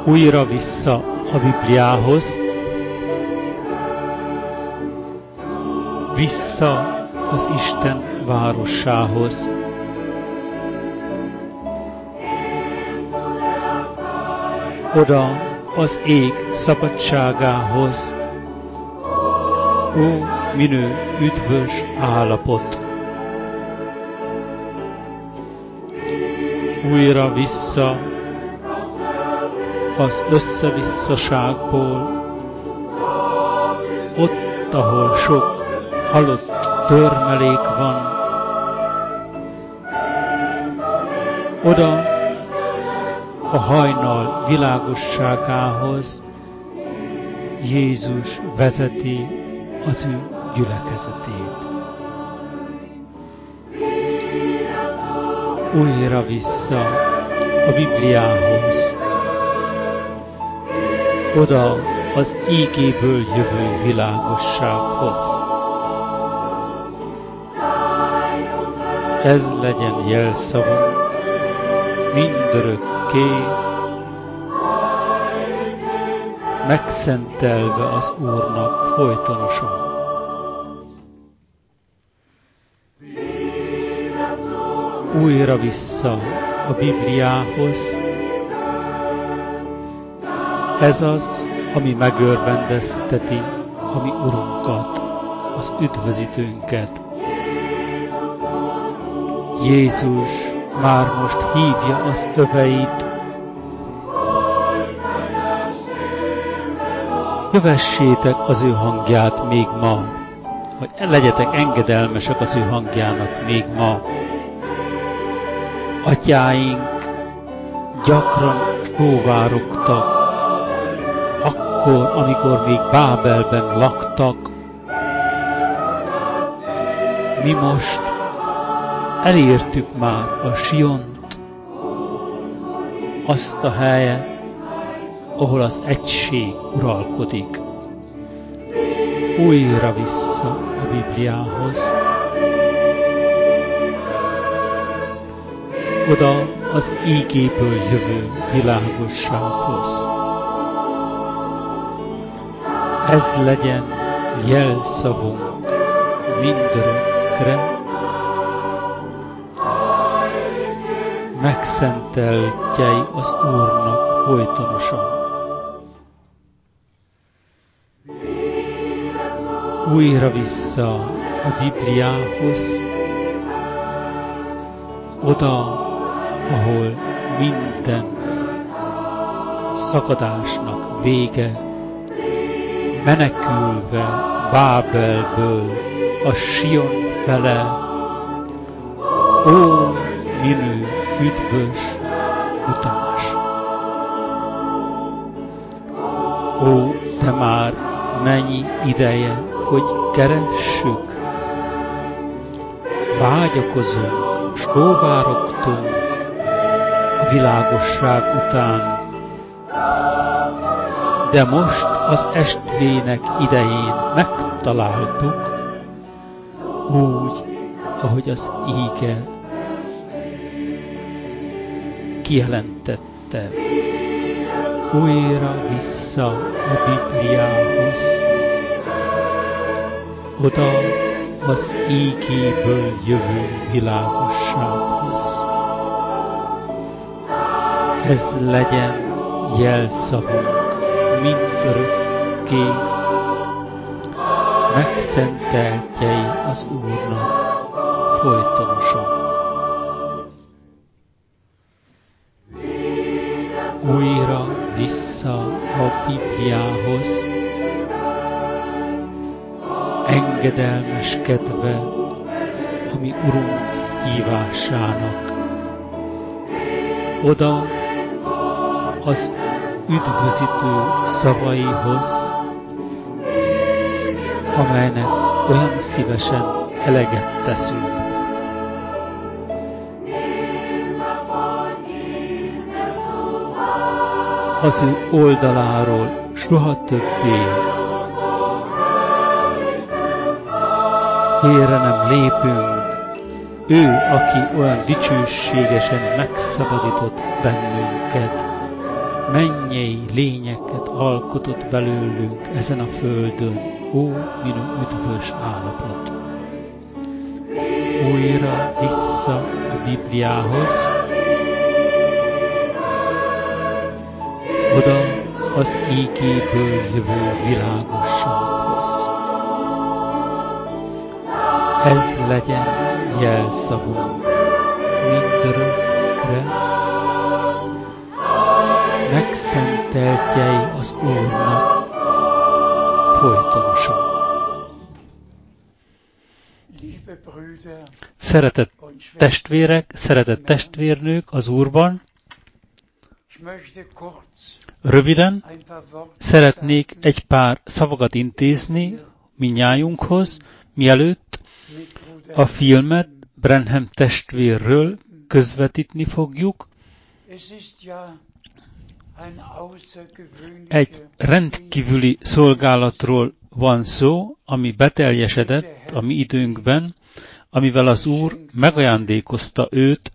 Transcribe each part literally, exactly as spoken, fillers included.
újra vissza a Bibliához, vissza az Isten városához. Oda az ég szabadságához. Ó, minő üdvös állapot! Újra vissza az összevisszaságból, ott, ahol sok halott törmelék van, oda a hajnal világosságához Jézus vezeti az ő gyülekezetét. Újra vissza a Bibliához, oda az ígéből jövő világossághoz. Ez legyen jelszavunk mindörökké, megszentelve az Úrnak folytonosan. Újra vissza a Bibliához. Ez az, ami megörvendezteti a mi Urunkat, az üdvözítőnket. Jézus már most hívja az öveit. Kövessétek az ő hangját még ma, hogy legyetek engedelmesek az ő hangjának még ma. Atyáink gyakran sóvárogtak, akkor, amikor még Bábelben laktak. Mi most elértük már a Siont, azt a helyet, ahol az egység uralkodik. Újra vissza a Bibliához. Oda az ígéből jövő világossághoz. Ez legyen jelszavunk mindörökre, megszenteltjei az Úrnak folytonosan. Újra vissza a Bibliához, oda, ahol minden szakadásnak vége, menekülve Bábelből a Sion fele. Ó, minő üdvös utás! Ó, de már mennyi ideje, hogy keressük, vágyakozunk, sóvárogtunk a világosság után, de most az estvének idején megtaláltuk, úgy, ahogy az íge kijelentette. Újra vissza a Bibliához, oda az ígéből jövő világossághoz. Ez legyen jelszavunk mindörökké, megszenteltjei az Úrnak folytonosan. Újra vissza a Bibliához, engedelmeskedve a mi Urunk hívásának. Oda az üdvözítő szavaihoz, amelynek olyan szívesen eleget teszünk. Az ő oldaláról soha többé félre nem lépünk. Ő, aki olyan dicsőségesen megszabadított bennünket. mennyei lényeket alkotott belőlünk ezen a földön, ó, minő üdvös állapot. Újra vissza a Bibliához, oda az ígéből jövő világossághoz. Ez legyen jelszavunk mindörökre, megszenteltjei az Úrnak folytonosan. Szeretett testvérek, szeretett testvérnők az Úrban, röviden szeretnék egy pár szavakat intézni mindnyájunkhoz, mielőtt a filmet Branham testvérről közvetíteni fogjuk. Egy rendkívüli szolgálatról van szó, ami beteljesedett a mi időnkben, amivel az Úr megajándékozta őt,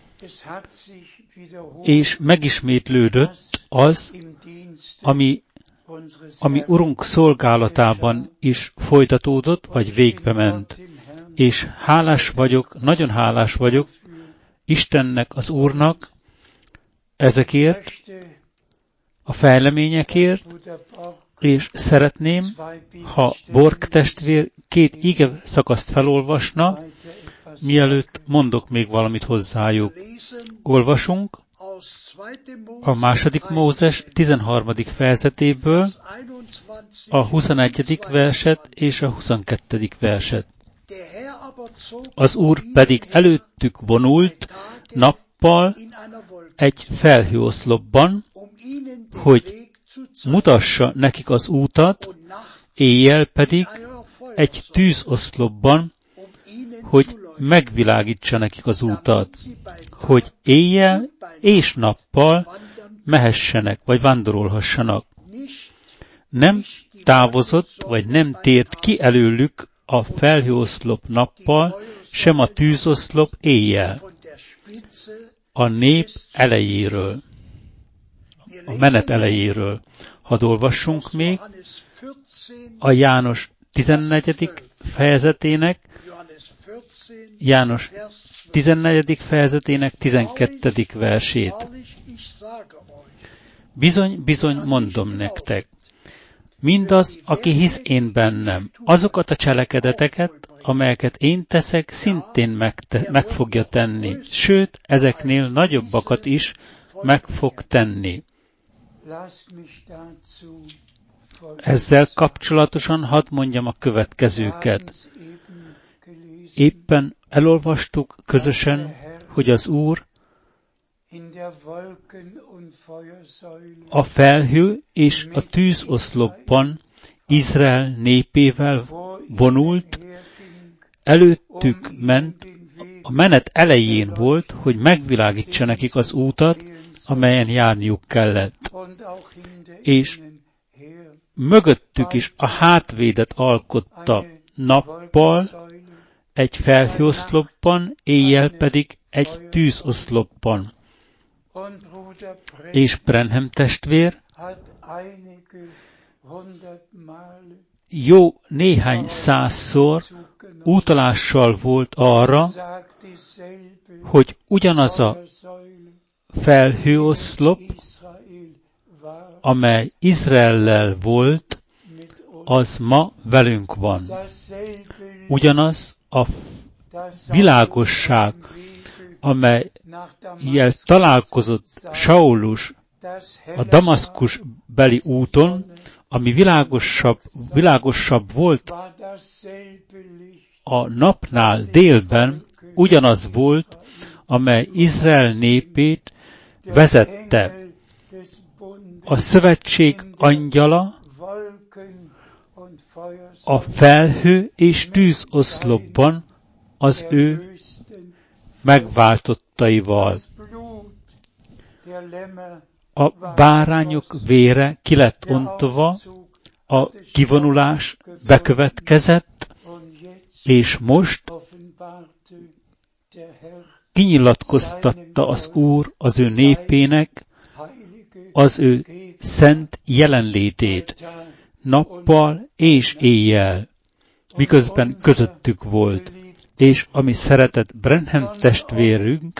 és megismétlődött az, ami, ami Urunk szolgálatában is folytatódott, vagy végbe ment. És hálás vagyok, nagyon hálás vagyok Istennek, az Úrnak ezekért, a fejleményekért, és szeretném, ha Borg testvér két ige szakaszt felolvasna, mielőtt mondok még valamit hozzájuk. Olvasunk a második Mózes tizenharmadik fejezetéből a huszonegyedik verset és a huszonkettedik verset. Az Úr pedig előttük vonult nappal egy felhőoszlopban, hogy mutassa nekik az útat, éjjel pedig egy tűzoszlopban, hogy megvilágítsa nekik az útat, hogy éjjel és nappal mehessenek, vagy vándorolhassanak. Nem távozott, vagy nem tért ki előlük a felhőoszlop nappal, sem a tűzoszlop éjjel. A nép elejéről, a menet elejéről. Hadd olvassunk még a János tizennegyedik fejezetének, János tizennegyedik fejezetének tizenkettedik versét. Bizony, bizony mondom nektek, mindaz, aki hisz én bennem, azokat a cselekedeteket, amelyeket én teszek, szintén megte- meg fogja tenni, sőt, ezeknél nagyobbakat is meg fog tenni. Ezzel kapcsolatosan hadd mondjam a következőket. Éppen elolvastuk közösen, hogy az Úr a felhő és a tűzoszlopban Izrael népével vonult, előttük ment, a menet elején volt, hogy megvilágítsa nekik az útat, amelyen járniuk kellett. És mögöttük is a hátvédet alkotta nappal, egy felhőoszlopban, éjjel pedig egy tűzoszlopban. És Branham testvér jó néhány százszor utalással volt arra, hogy ugyanaz a felhőoszlop, amely Izraellel volt, az ma velünk van. Ugyanaz a világosság, amelyel találkozott Saulus a Damaszkus beli úton, ami világosabb, világosabb volt a napnál délben, ugyanaz volt, amely Izrael népét vezette. A szövetség angyala a felhő és tűzoszlopban az ő megváltottaival. A bárányok vére ki lett ontva, a kivonulás bekövetkezett, és most kinyilatkoztatta az Úr az ő népének az ő szent jelenlétét nappal és éjjel, miközben közöttük volt, és ami szeretett Branham testvérünk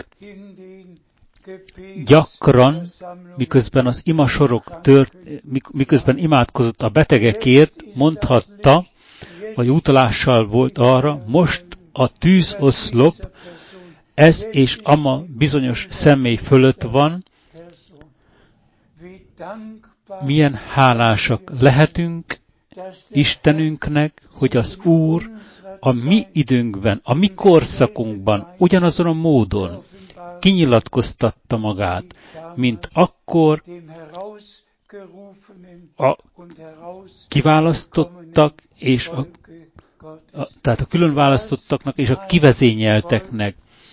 gyakran, miközben az imasorok tört, miközben imádkozott a betegekért, mondhatta, vagy utalással volt arra, most a tűzoszlop, ez és ama bizonyos személy fölött van, milyen hálásak lehetünk Istenünknek, hogy az Úr a mi időnkben, a mi korszakunkban ugyanazon a módon kinyilatkoztatta magát, mint akkor a kiválasztottak és a, a, tehát a külön választottaknak és a kivezényelteknek.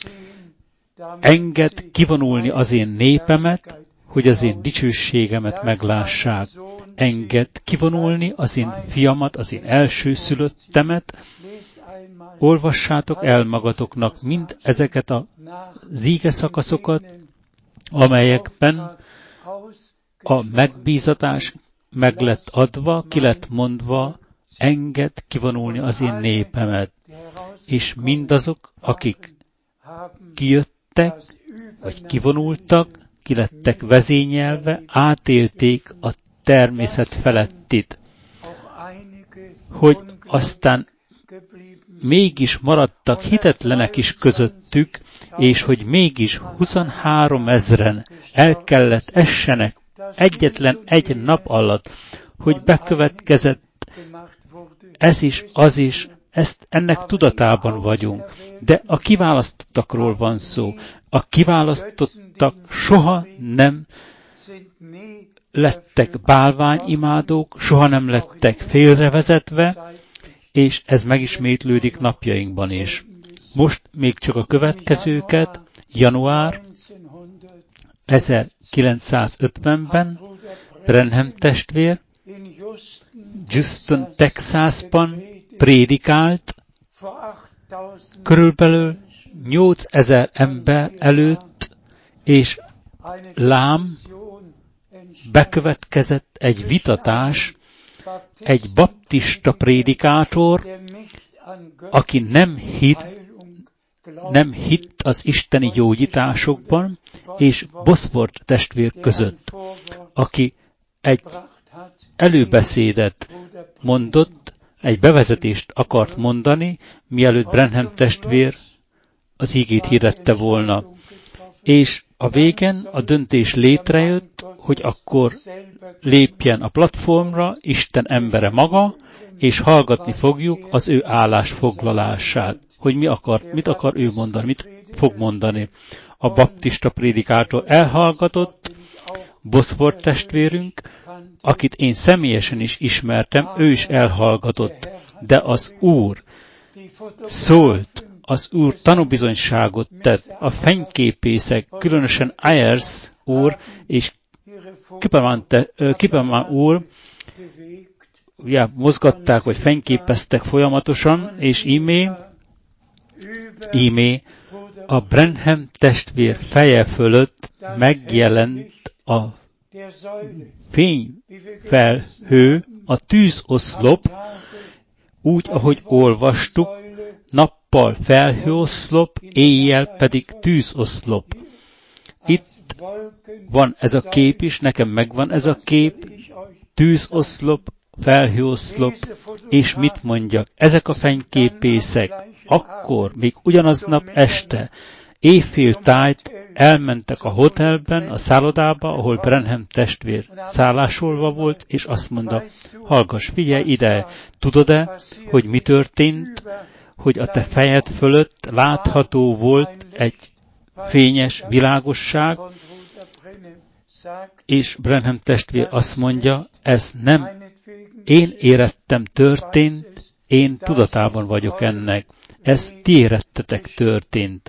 Engedd kivonulni az én népemet, hogy az én dicsőségemet meglássák. Engedd kivonulni az én fiamat, az én elsőszülöttemet. Olvassátok el magatoknak mind ezeket a íge szakaszokat, amelyekben a megbízatás meg lett adva, ki lett mondva, engedd kivonulni az én népemet. És mindazok, akik kijöttek, vagy kivonultak, ki lettek vezényelve, átélték a természet felettit, hogy aztán mégis maradtak hitetlenek is közöttük, és hogy mégis huszonhárom ezren el kellett essenek egyetlen egy nap alatt, hogy bekövetkezett ez is, az is, ezt ennek tudatában vagyunk. De a kiválasztottakról van szó. A kiválasztottak soha nem lettek bálványimádók, soha nem lettek félrevezetve, és ez megismétlődik napjainkban is. Most még csak a következőket, január ezerkilencszázötvenben Branham testvér Houston, Texasban prédikált, körülbelül nyolcezer ember előtt, és lám bekövetkezett egy vitatás, egy baptista prédikátor, aki nem hitt, nem hitt az isteni gyógyításokban, és Bosworth testvér között, aki egy előbeszédet mondott, egy bevezetést akart mondani, mielőtt Branham testvér az igét hirdette volna. És a végén a döntés létrejött, hogy akkor lépjen a platformra Isten embere maga, és hallgatni fogjuk az ő állásfoglalását, hogy mi akar, mit akar ő mondani, mit fog mondani. A baptista prédikátor elhallgatott, Bosworth testvérünk, akit én személyesen is ismertem, ő is elhallgatott, de az Úr szólt, az Úr tanúbizonyságot tett, a fényképészek, különösen Ayers úr és Kipperman úr, ja, mozgatták, vagy fényképeztek folyamatosan, és ímé, ímé a Branham testvér feje fölött megjelent a fényfelhő, a tűzoszlop, úgy, ahogy olvastuk, nappal felhőoszlop, éjjel pedig tűzoszlop. Itt van ez a kép is, nekem megvan ez a kép, tűzoszlop, felhőoszlop, és mit mondjak? Ezek a fényképészek akkor, még ugyanaznap este, éjféltájt elmentek a hotelben, a szállodába, ahol Branham testvér szállásolva volt, és azt mondta, hallgass, figyelj ide, tudod-e, hogy mi történt, hogy a te fejed fölött látható volt egy fényes világosság, és Branham testvér azt mondja, ez nem én érettem történt, én tudatában vagyok ennek. Ez ti érettetek történt.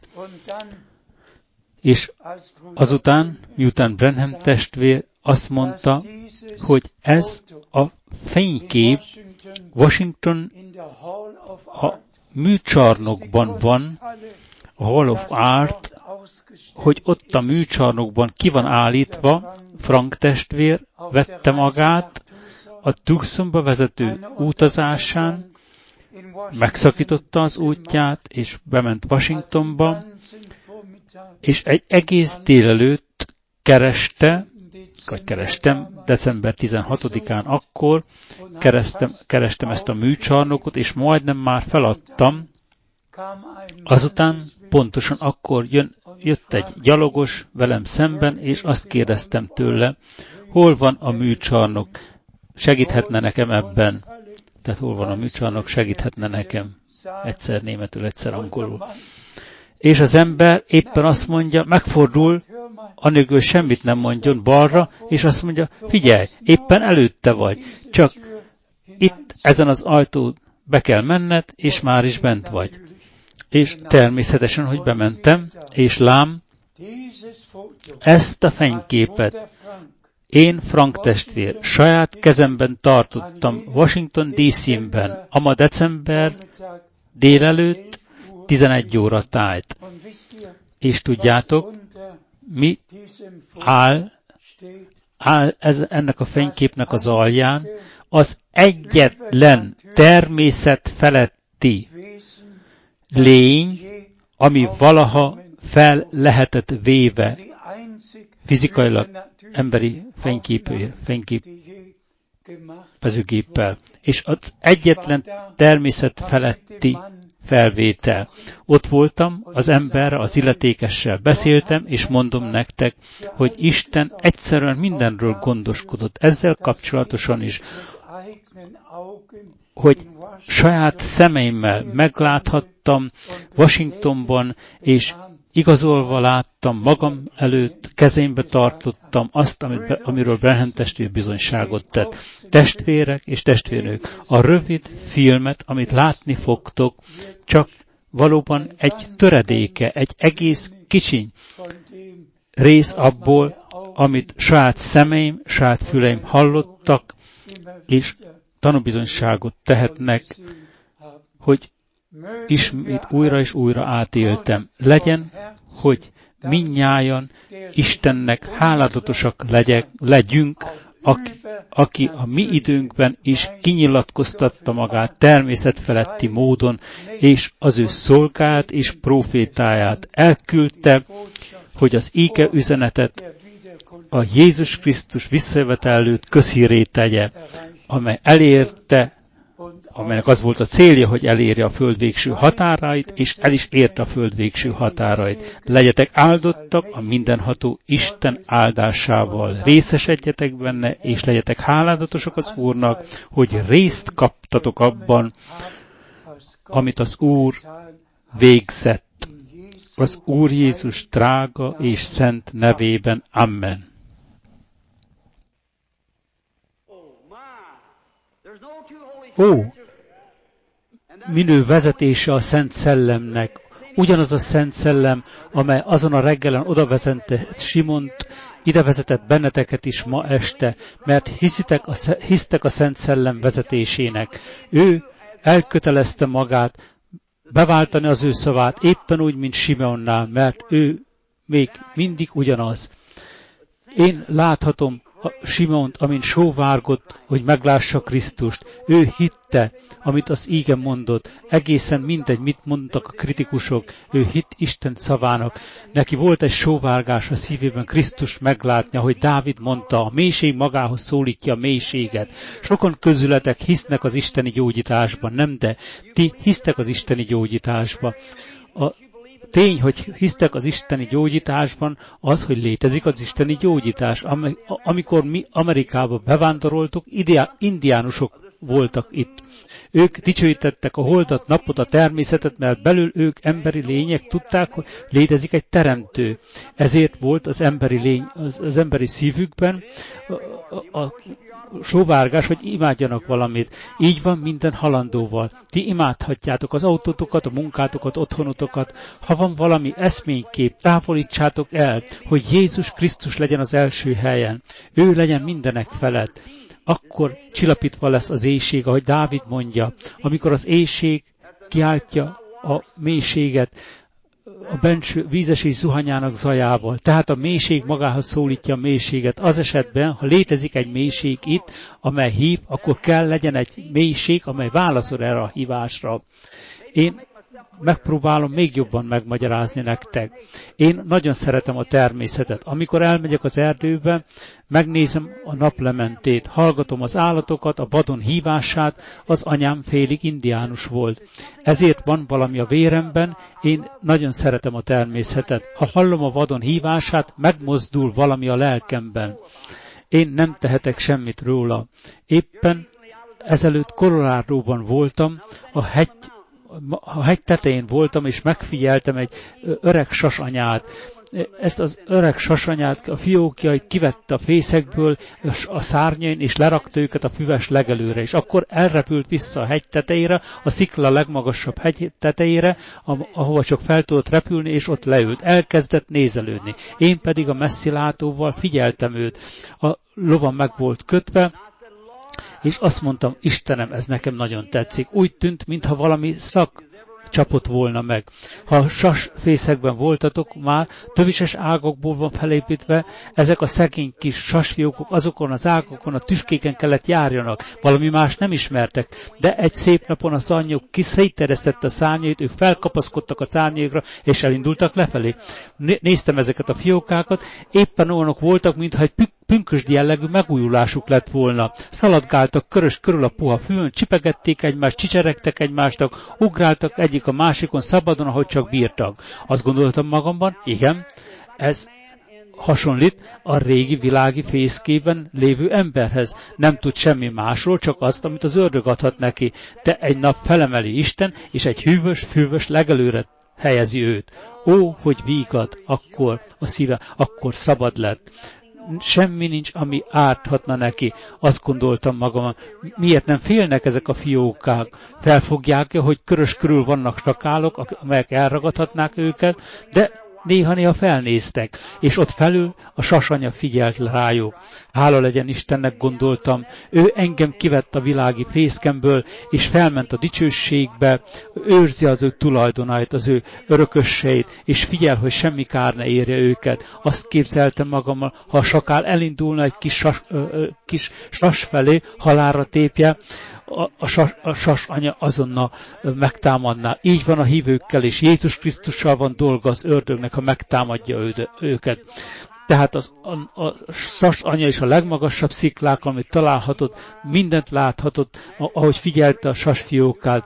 És azután, miután Branham testvér azt mondta, hogy ez a fénykép Washington a műcsarnokban van, a Hall of Art, hogy ott a műcsarnokban ki van állítva, Frank testvér vette magát a Tucsonba vezető utazásán, megszakította az útját, és bement Washingtonba, és egy egész délelőtt kereste, vagy kerestem, december tizenhatodikán akkor, kerestem, kerestem ezt a műcsarnokot, és majdnem már feladtam. Azután pontosan akkor jön, jött egy gyalogos velem szemben, és azt kérdeztem tőle, hol van a műcsarnok, segíthetne nekem ebben. Tehát hol van a műcsarnok, segíthetne nekem. Egyszer németül, egyszer angolul. És az ember éppen azt mondja, megfordul, anélkül semmit nem mondjon balra, és azt mondja, figyelj, éppen előtte vagy, csak itt ezen az ajtón be kell menned, és már is bent vagy. És természetesen, hogy bementem, és lám, ezt a fényképet én, Frank testvér, saját kezemben tartottam Washington dé cé-ben, ama december délelőtt tizenegy óra tájt. És tudjátok, mi áll, áll ez, ennek a fényképnek az alján? Az egyetlen természet feletti lény, ami valaha fel lehetett véve fizikailag emberi fényképezőgéppel. És az egyetlen természet feletti felvétel. Ott voltam, az emberrel, az illetékessel beszéltem, és mondom nektek, hogy Isten egyszerűen mindenről gondoskodott. Ezzel kapcsolatosan is, hogy saját szemeimmel megláthattam Washingtonban, és igazolva láttam magam előtt, kezembe tartottam azt, amit, amiről Branham testvér bizonyságot tett. Testvérek és testvérnők, a rövid filmet, amit látni fogtok, csak valóban egy töredéke, egy egész kicsiny rész abból, amit saját szemeim, saját füleim hallottak, és tanúbizonyságot tehetnek, hogy ismét újra és újra átéltem. Legyen, hogy mindnyájan Istennek háládatosak legyek, legyünk, aki, aki a mi időnkben is kinyilatkoztatta magát természetfeletti módon, és az ő szolgáját és prófétáját elküldte, hogy az íge üzenetet a Jézus Krisztus visszajövetel előtt közhírré tegye, amely elérte, amelynek az volt a célja, hogy elérje a föld végső határait, és el is érte a föld végső határait. Legyetek áldottak a mindenható Isten áldásával. Részesedjetek benne, és legyetek háládatosak az Úrnak, hogy részt kaptatok abban, amit az Úr végzett. Az Úr Jézus drága és szent nevében. Amen. Ó, minő vezetése a Szent Szellemnek. Ugyanaz a Szent Szellem, amely azon a reggelen oda vezetett Simont, ide vezetett benneteket is ma este, mert hiszitek a, hisztek a Szent Szellem vezetésének. Ő elkötelezte magát beváltani az ő szavát, éppen úgy, mint Simeonnál, mert ő még mindig ugyanaz. Én láthatom a Simeont, amint sóvárgott, hogy meglássa Krisztust. Ő hitte, amit az íge mondott. Egészen mindegy, mit mondtak a kritikusok. Ő hitt Isten szavának. Neki volt egy sóvárgás a szívében Krisztust meglátni, ahogy Dávid mondta, a mélység magához szólítja a mélységet. Sokan közületek hisznek az isteni gyógyításban, nem, de ti hisztek az isteni gyógyításban. A tény, hogy hisztek az isteni gyógyításban, az, hogy létezik az isteni gyógyítás. Amikor mi Amerikába bevándoroltuk, indiánusok voltak itt. Ők dicsőítettek a holdat, napot, a természetet, mert belül ők emberi lények, tudták, hogy létezik egy teremtő. Ezért volt az emberi lény, az, az emberi szívükben a, a sóvárgás, hogy imádjanak valamit. Így van minden halandóval. Ti imádhatjátok az autótokat, a munkátokat, otthonotokat. Ha van valami eszménykép, távolítsátok el, hogy Jézus Krisztus legyen az első helyen. Ő legyen mindenek felett. Akkor csillapítva lesz az éjség, ahogy Dávid mondja, amikor az éjség kiáltja a mélységet, a benső vízesés zuhanyának zajával. Tehát a mélység magához szólítja a mélységet. Az esetben, ha létezik egy mélység itt, amely hív, akkor kell legyen egy mélység, amely válaszol erre a hívásra. Én megpróbálom még jobban megmagyarázni nektek. Én nagyon szeretem a természetet. Amikor elmegyek az erdőbe, megnézem a naplementét, hallgatom az állatokat, a vadon hívását, az anyám félig indiánus volt. Ezért van valami a véremben, én nagyon szeretem a természetet. Ha hallom a vadon hívását, megmozdul valami a lelkemben. Én nem tehetek semmit róla. Éppen ezelőtt Coloradóban voltam, a hegy a hegy tetején voltam, és megfigyeltem egy öreg sasanyát. Ezt az öreg sasanyát, a fiókjait kivette a fészekből, a szárnyain, és lerakta őket a füves legelőre. És akkor elrepült vissza a hegy tetejére, a szikla legmagasabb hegy tetejére, ahova csak fel tudott repülni, és ott leült. Elkezdett nézelődni. Én pedig a messzilátóval figyeltem őt. A lovam meg volt kötve, és azt mondtam, Istenem, ez nekem nagyon tetszik. Úgy tűnt, mintha valami szak csapott volna meg. Ha sasfészekben voltatok már, tövises ágakból van felépítve, ezek a szegény kis sasfiókok azokon az ágakon, a tüskéken kellett járjanak. Valami más nem ismertek, de egy szép napon a szarnyok kiszétteresztette a szárnyait, ők felkapaszkodtak a szárnyaikra, és elindultak lefelé. Néztem ezeket a fiókákat, éppen olyanok voltak, mintha egy pünkösdi jellegű megújulásuk lett volna. Szaladgáltak körös körül a puha fűn, csipegették egymást, csicseregtek egymástak, ugráltak egyik a másikon szabadon, ahogy csak bírtak. Azt gondoltam magamban, igen, ez hasonlít a régi világi fészkében lévő emberhez. Nem tud semmi másról, csak azt, amit az ördög adhat neki. De egy nap felemeli Isten, és egy hűvös, fűvös legelőre helyezi őt. Ó, hogy vígad, akkor a szíve, akkor szabad lett. Semmi nincs, ami árthatna neki. Azt gondoltam magam, miért nem félnek ezek a fiókák? Felfogják-e, hogy körös körül vannak sakálok, amelyek elragadhatnák őket, de néha-néha felnéztek, és ott felül a sasanya figyelt rájuk. Hála legyen Istennek, gondoltam, ő engem kivett a világi fészkemből, és felment a dicsőségbe, őrzi az ő tulajdonait, az ő örököseit, és figyel, hogy semmi kár ne érje őket. Azt képzeltem magammal, ha a sakál elindulna egy kis sas, ö, ö, kis sas felé, halálra tépje, a, a, sas, a sas anya azonnal megtámadná. Így van a hívőkkel, és Jézus Krisztussal van dolga az ördögnek, ha megtámadja ő, őket. Tehát az, a, a sas anya is a legmagasabb sziklák, amit találhatott, mindent láthatott, ahogy figyelte a sasfiókát.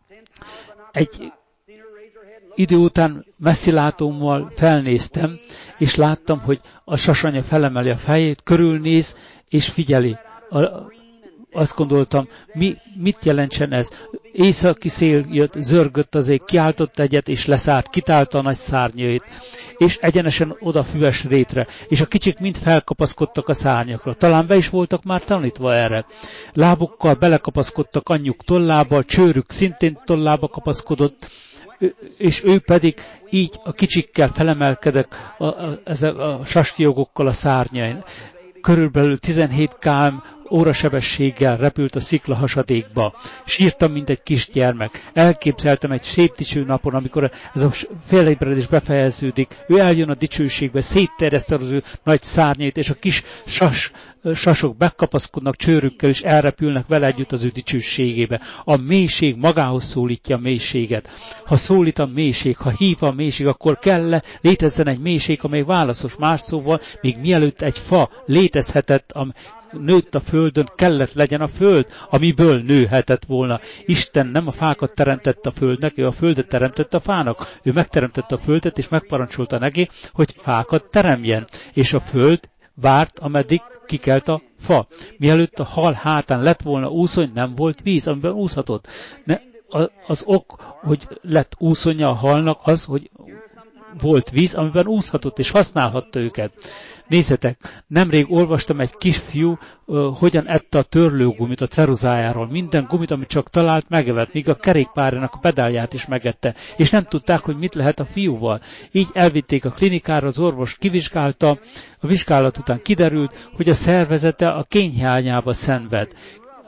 Egy idő után messzilátómmal felnéztem, és láttam, hogy a sasanya felemeli a fejét, körülnéz, és figyeli. A, azt gondoltam, mi, mit jelentsen ez? Északi szél jött, zörgött az ég, kiáltott egyet, és leszállt, kitálta a nagy szárnyait, és egyenesen oda füves rétre, és a kicsik mind felkapaszkodtak a szárnyakra. Talán be is voltak már tanítva erre. Lábukkal belekapaszkodtak anyjuk tollába, csőrük szintén tollába kapaszkodott, és ő pedig így a kicsikkel felemelkedett a, a, ezek a sasfiókokkal a szárnyain. Körülbelül tizenhét kilométer órasebességgel repült a szikla hasadékba. Sírtam, mint egy kisgyermek. Elképzeltem egy szép dicső napon, amikor ez a félébredés befejeződik. Ő eljön a dicsőségbe, szétterjeszti az ő nagy szárnyait, és a kis sas, sasok bekapaszkodnak csőrükkel, és elrepülnek vele együtt az ő dicsőségébe. A mélység magához szólítja a mélységet. Ha szólít a mélység, ha hív a mélység, akkor kell létezzen egy mélység, amely válaszos. Más szóval, még mielőtt egy fa létezhetett, am nőtt a földön, kellett legyen a föld, amiből nőhetett volna. Isten nem a fákat teremtette a földnek, ő a földet teremtette a fának. Ő megteremtette a földet, és megparancsolta neki, hogy fákat teremjen. És a föld várt, ameddig kikelt a fa. Mielőtt a hal hátán lett volna úszony, nem volt víz, amiben úszhatott. Ne, az ok, hogy lett úszonya a halnak, az, hogy volt víz, amiben úszhatott, és használhatta őket. Nézzetek, nemrég olvastam egy kisfiú, uh, hogyan ette a törlőgumit a ceruzájáról. Minden gumit, amit csak talált, megevett, míg a kerékpárjának a pedálját is megette. És nem tudták, hogy mit lehet a fiúval. Így elvitték a klinikára, az orvos kivizsgálta, a vizsgálat után kiderült, hogy a szervezete a kényhiányába szenved.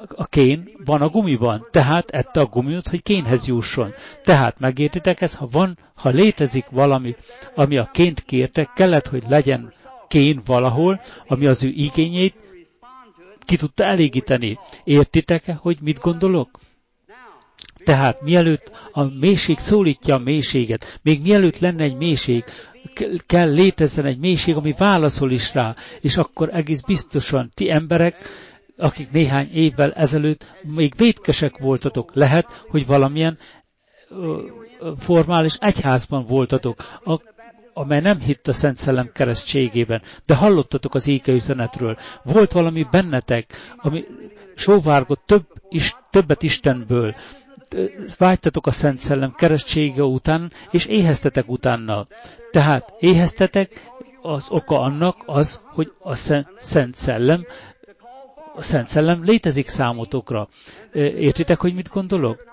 a kén van a gumiban, tehát ette a gumit, hogy kénhez jusson. Tehát megértitek ezt, ha van, ha létezik valami, ami a ként kérte, kellett, hogy legyen kén valahol, ami az ő igényét ki tudta elégíteni. Értitek-e, hogy mit gondolok? Tehát mielőtt a mélység szólítja a mélységet, még mielőtt lenne egy mélység, kell létezzen egy mélység, ami válaszol is rá, és akkor egész biztosan ti emberek, akik néhány évvel ezelőtt még vétkesek voltatok, lehet, hogy valamilyen ö, formális egyházban voltatok, a, amely nem hitt a Szent Szellem keresztségében, de hallottatok az éke üzenetről. Volt valami bennetek, ami sóvárgott több, is, többet Istenből, vágytatok a Szent Szellem keresztsége után, és éheztetek utána. Tehát éheztetek, az oka annak az, hogy a Szent Szellem, a Szent Szellem létezik számotokra. Értitek, hogy mit gondolok?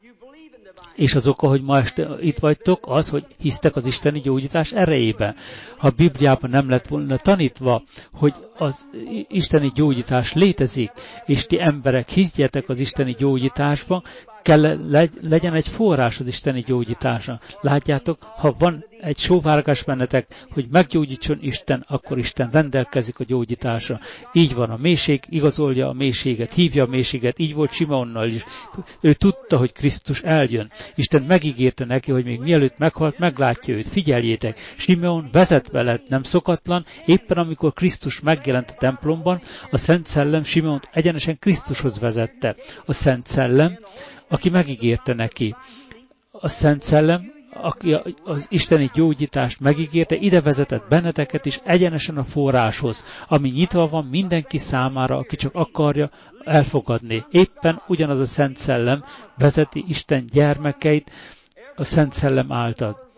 És az oka, hogy ma este itt vagytok, az, hogy hisztek az isteni gyógyítás erejébe. Ha a Bibliában nem lett volna tanítva, hogy az isteni gyógyítás létezik, és ti emberek higgyetek az isteni gyógyításba, kell legyen egy forrás az isteni gyógyításra. Látjátok, ha van egy sóvárgás bennetek, hogy meggyógyítson Isten, akkor Isten rendelkezik a gyógyításra. Így van a mélység, igazolja a mélységet, hívja a mélységet, így volt Simeonnal is. Ő tudta, hogy Krisztus eljön. Isten megígérte neki, hogy még mielőtt meghalt, meglátja őt. Figyeljétek, Simeon vezetve lett, nem szokatlan, éppen amikor Krisztus megjelent a templomban, a Szent Szellem Simeont egyenesen Krisztushoz vezette. A Szent Szellem, aki megígérte neki. A Szent Szellem, aki az isteni gyógyítást megígérte, ide vezetett benneteket is egyenesen a forráshoz, ami nyitva van mindenki számára, aki csak akarja elfogadni. Éppen ugyanaz a Szent Szellem vezeti Isten gyermekeit a Szent Szellem által.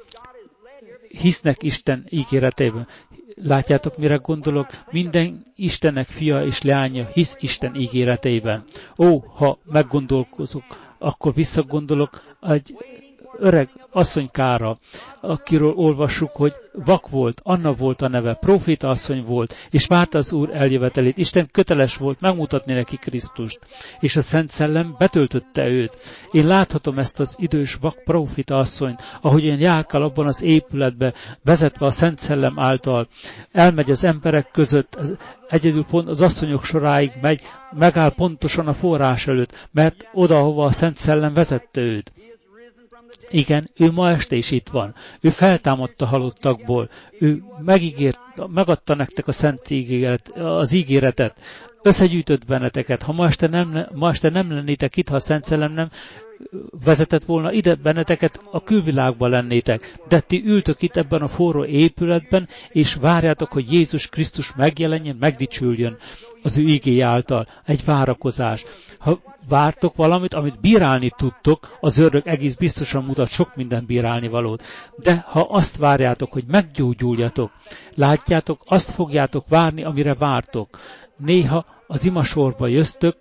Hisznek Isten ígéretében. Látjátok, mire gondolok? Minden Istennek fia és leánya hisz Isten ígéreteiben. Ó, ha meggondolkozok, akkor visszagondolok egy öreg asszonykára, akiről olvassuk, hogy vak volt, Anna volt a neve, próféta asszony volt, és várta az Úr eljövetelét. Isten köteles volt megmutatni neki Krisztust, és a Szent Szellem betöltötte őt. Én láthatom ezt az idős vak próféta asszonyt, ahogyan járkál abban az épületbe, vezetve a Szent Szellem által, elmegy az emberek között, az egyedül pont az asszonyok soráig megy, megáll pontosan a forrás előtt, mert oda, hova a Szent Szellem vezette őt. Igen, ő ma este is itt van. Ő feltámadta halottakból. Ő megígért, megadta nektek a szent ígéret, az ígéretet. Összegyűjtött benneteket. Ha ma este, nem, ma este nem lennétek itt, ha a Szent Szellem nem vezetett volna ide benneteket, a külvilágban lennétek. De ti ültök itt ebben a forró épületben, és várjátok, hogy Jézus Krisztus megjelenjen, megdicsüljön az ő igéje által. Egy várakozás. Ha vártok valamit, amit bírálni tudtok, az ördög egész biztosan mutat sok minden bírálni valót. De ha azt várjátok, hogy meggyógyuljatok, látjátok, azt fogjátok várni, amire vártok. Néha az imasorba jöztök,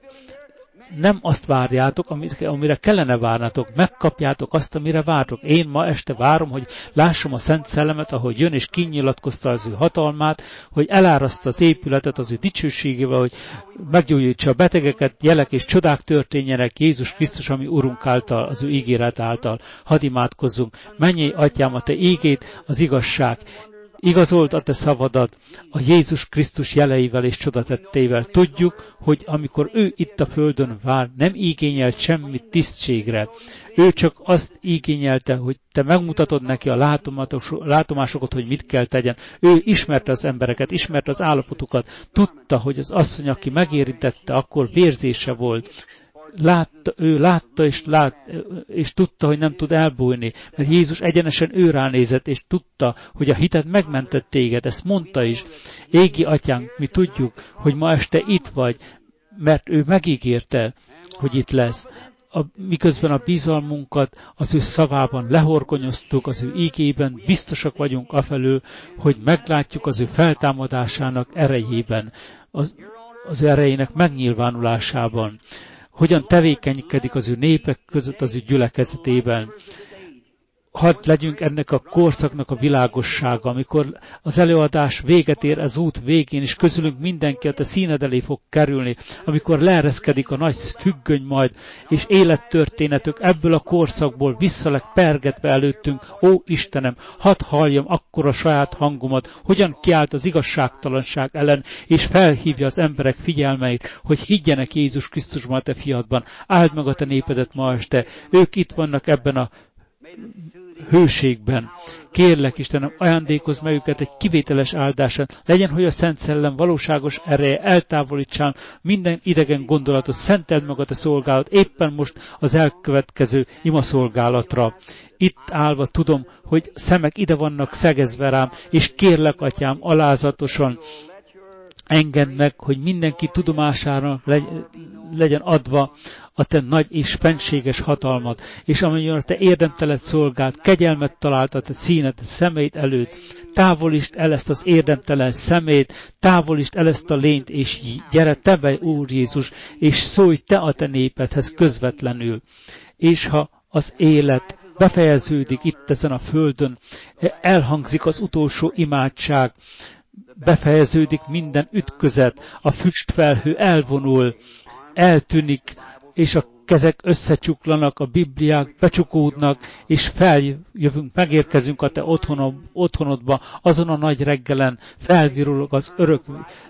nem azt várjátok, amire kellene várnatok, megkapjátok azt, amire vártok. Én ma este várom, hogy lássam a Szent Szellemet, ahogy jön és kinyilatkozta az ő hatalmát, hogy eláraszta az épületet az ő dicsőségével, hogy meggyógyítsa a betegeket, jelek és csodák történjenek Jézus Krisztus, ami Urunk által, az ő ígéret által. Hadd imádkozzunk. Menjél, Atyám, a te ígét, az igazság. Igazold a te szavadat a Jézus Krisztus jeleivel és csodatetteivel. Tudjuk, hogy amikor ő itt a földön vár, nem igényelt semmit tisztségre. Ő csak azt igényelte, hogy te megmutatod neki a látomásokat, hogy mit kell tegyen. Ő ismerte az embereket, ismerte az állapotukat. Tudta, hogy az asszony, aki megérintette, akkor vérzése volt. Látta, ő látta és, lát, és tudta, hogy nem tud elbújni, mert Jézus egyenesen ő ránézett, és tudta, hogy a hited megmentett téged, ezt mondta is. Égi Atyánk, mi tudjuk, hogy ma este itt vagy, mert ő megígérte, hogy itt lesz. A, miközben a bizalmunkat az ő szavában lehorgonyoztuk, az ő ígében, biztosak vagyunk afelől, hogy meglátjuk az ő feltámadásának erejében, az, az erejének megnyilvánulásában. Hogyan tevékenykedik az ő népek között, az ő gyülekezetében. hadd legyünk ennek a korszaknak a világossága, amikor az előadás véget ér az út végén, és közülünk mindenki a te színed elé fog kerülni, amikor leereszkedik a nagy függöny majd, és élettörténetek ebből a korszakból visszaleg pergetve előttünk. Ó Istenem, hadd halljam akkor a saját hangomat, hogyan kiált az igazságtalanság ellen, és felhívja az emberek figyelmeit, hogy higgyenek Jézus Krisztusban, a te fiadban. Áld meg a te népedet ma este. Ők itt vannak ebben a hőségben. Kérlek, Istenem, ajándékozz meg őket egy kivételes áldását. Legyen, hogy a Szent Szellem valóságos ereje eltávolítsán minden idegen gondolatot, szenteld meg a te szolgálat éppen most az elkövetkező imaszolgálatra. Itt állva tudom, hogy szemek ide vannak szegezve rám, és kérlek, Atyám, alázatosan engedd meg, hogy mindenki tudomására legyen adva a te nagy és fenséges hatalmad, és amennyiben a te érdemtelen szolgált, kegyelmet talált a te színed szemét előtt, távolítsd el ezt az érdemtelen szemét, távolítsd el ezt a lényt, és gyere te be, Úr Jézus, és szólj te a te népedhez közvetlenül. És ha az élet befejeződik itt ezen a földön, elhangzik az utolsó imádság, befejeződik minden ütközet, a füstfelhő elvonul, eltűnik, és a kezek összecsuklanak, a Bibliák becsukódnak, és feljövünk, megérkezünk a te otthonod, otthonodba, azon a nagy reggelen felvirulok az örök,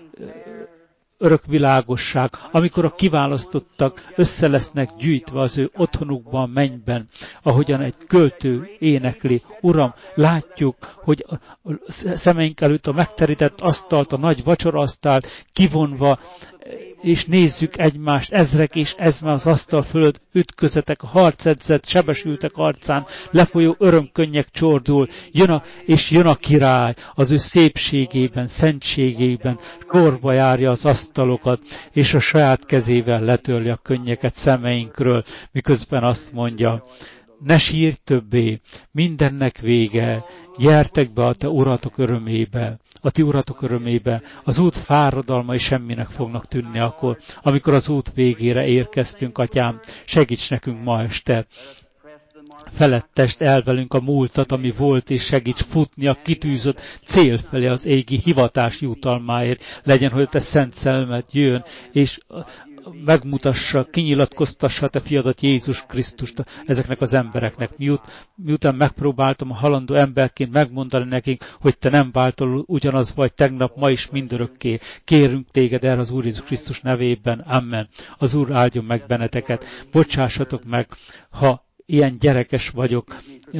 örök világosság, amikor a kiválasztottak össze lesznek gyűjtve az ő otthonukban, mennyben, ahogyan egy költő énekli. Uram, látjuk, hogy a szemeink előtt a megterített asztalt, a nagy vacsoraasztalt kivonva, és nézzük egymást, ezrek és ezme az asztal fölött ütközetek, a harcedzet, sebesültek arcán, lefolyó örömkönnyek csordul, jön a, és jön a király az ő szépségében, szentségében, sorba járja az asztalokat, és a saját kezével letörli a könnyeket szemeinkről, miközben azt mondja, ne sírj többé, mindennek vége, gyertek be a te uratok örömébe, a ti uratok örömébe, az út fáradalmai semminek fognak tűnni akkor, amikor az út végére érkeztünk, Atyám, segíts nekünk ma este. Felettest el velünk a múltat, ami volt, és segíts futni a kitűzött cél felé az égi hivatás jutalmáért. Legyen, hogy te szent szellemed jön, és megmutassa, kinyilatkoztassa te fiadat Jézus Krisztust ezeknek az embereknek. Miut, miután megpróbáltam a halandó emberként megmondani nekik, hogy te nem változol, ugyanaz vagy tegnap, ma is mindörökké. Kérünk téged erre az Úr Jézus Krisztus nevében. Amen. Az Úr áldjon meg benneteket. Bocsássatok meg, ha ilyen gyerekes vagyok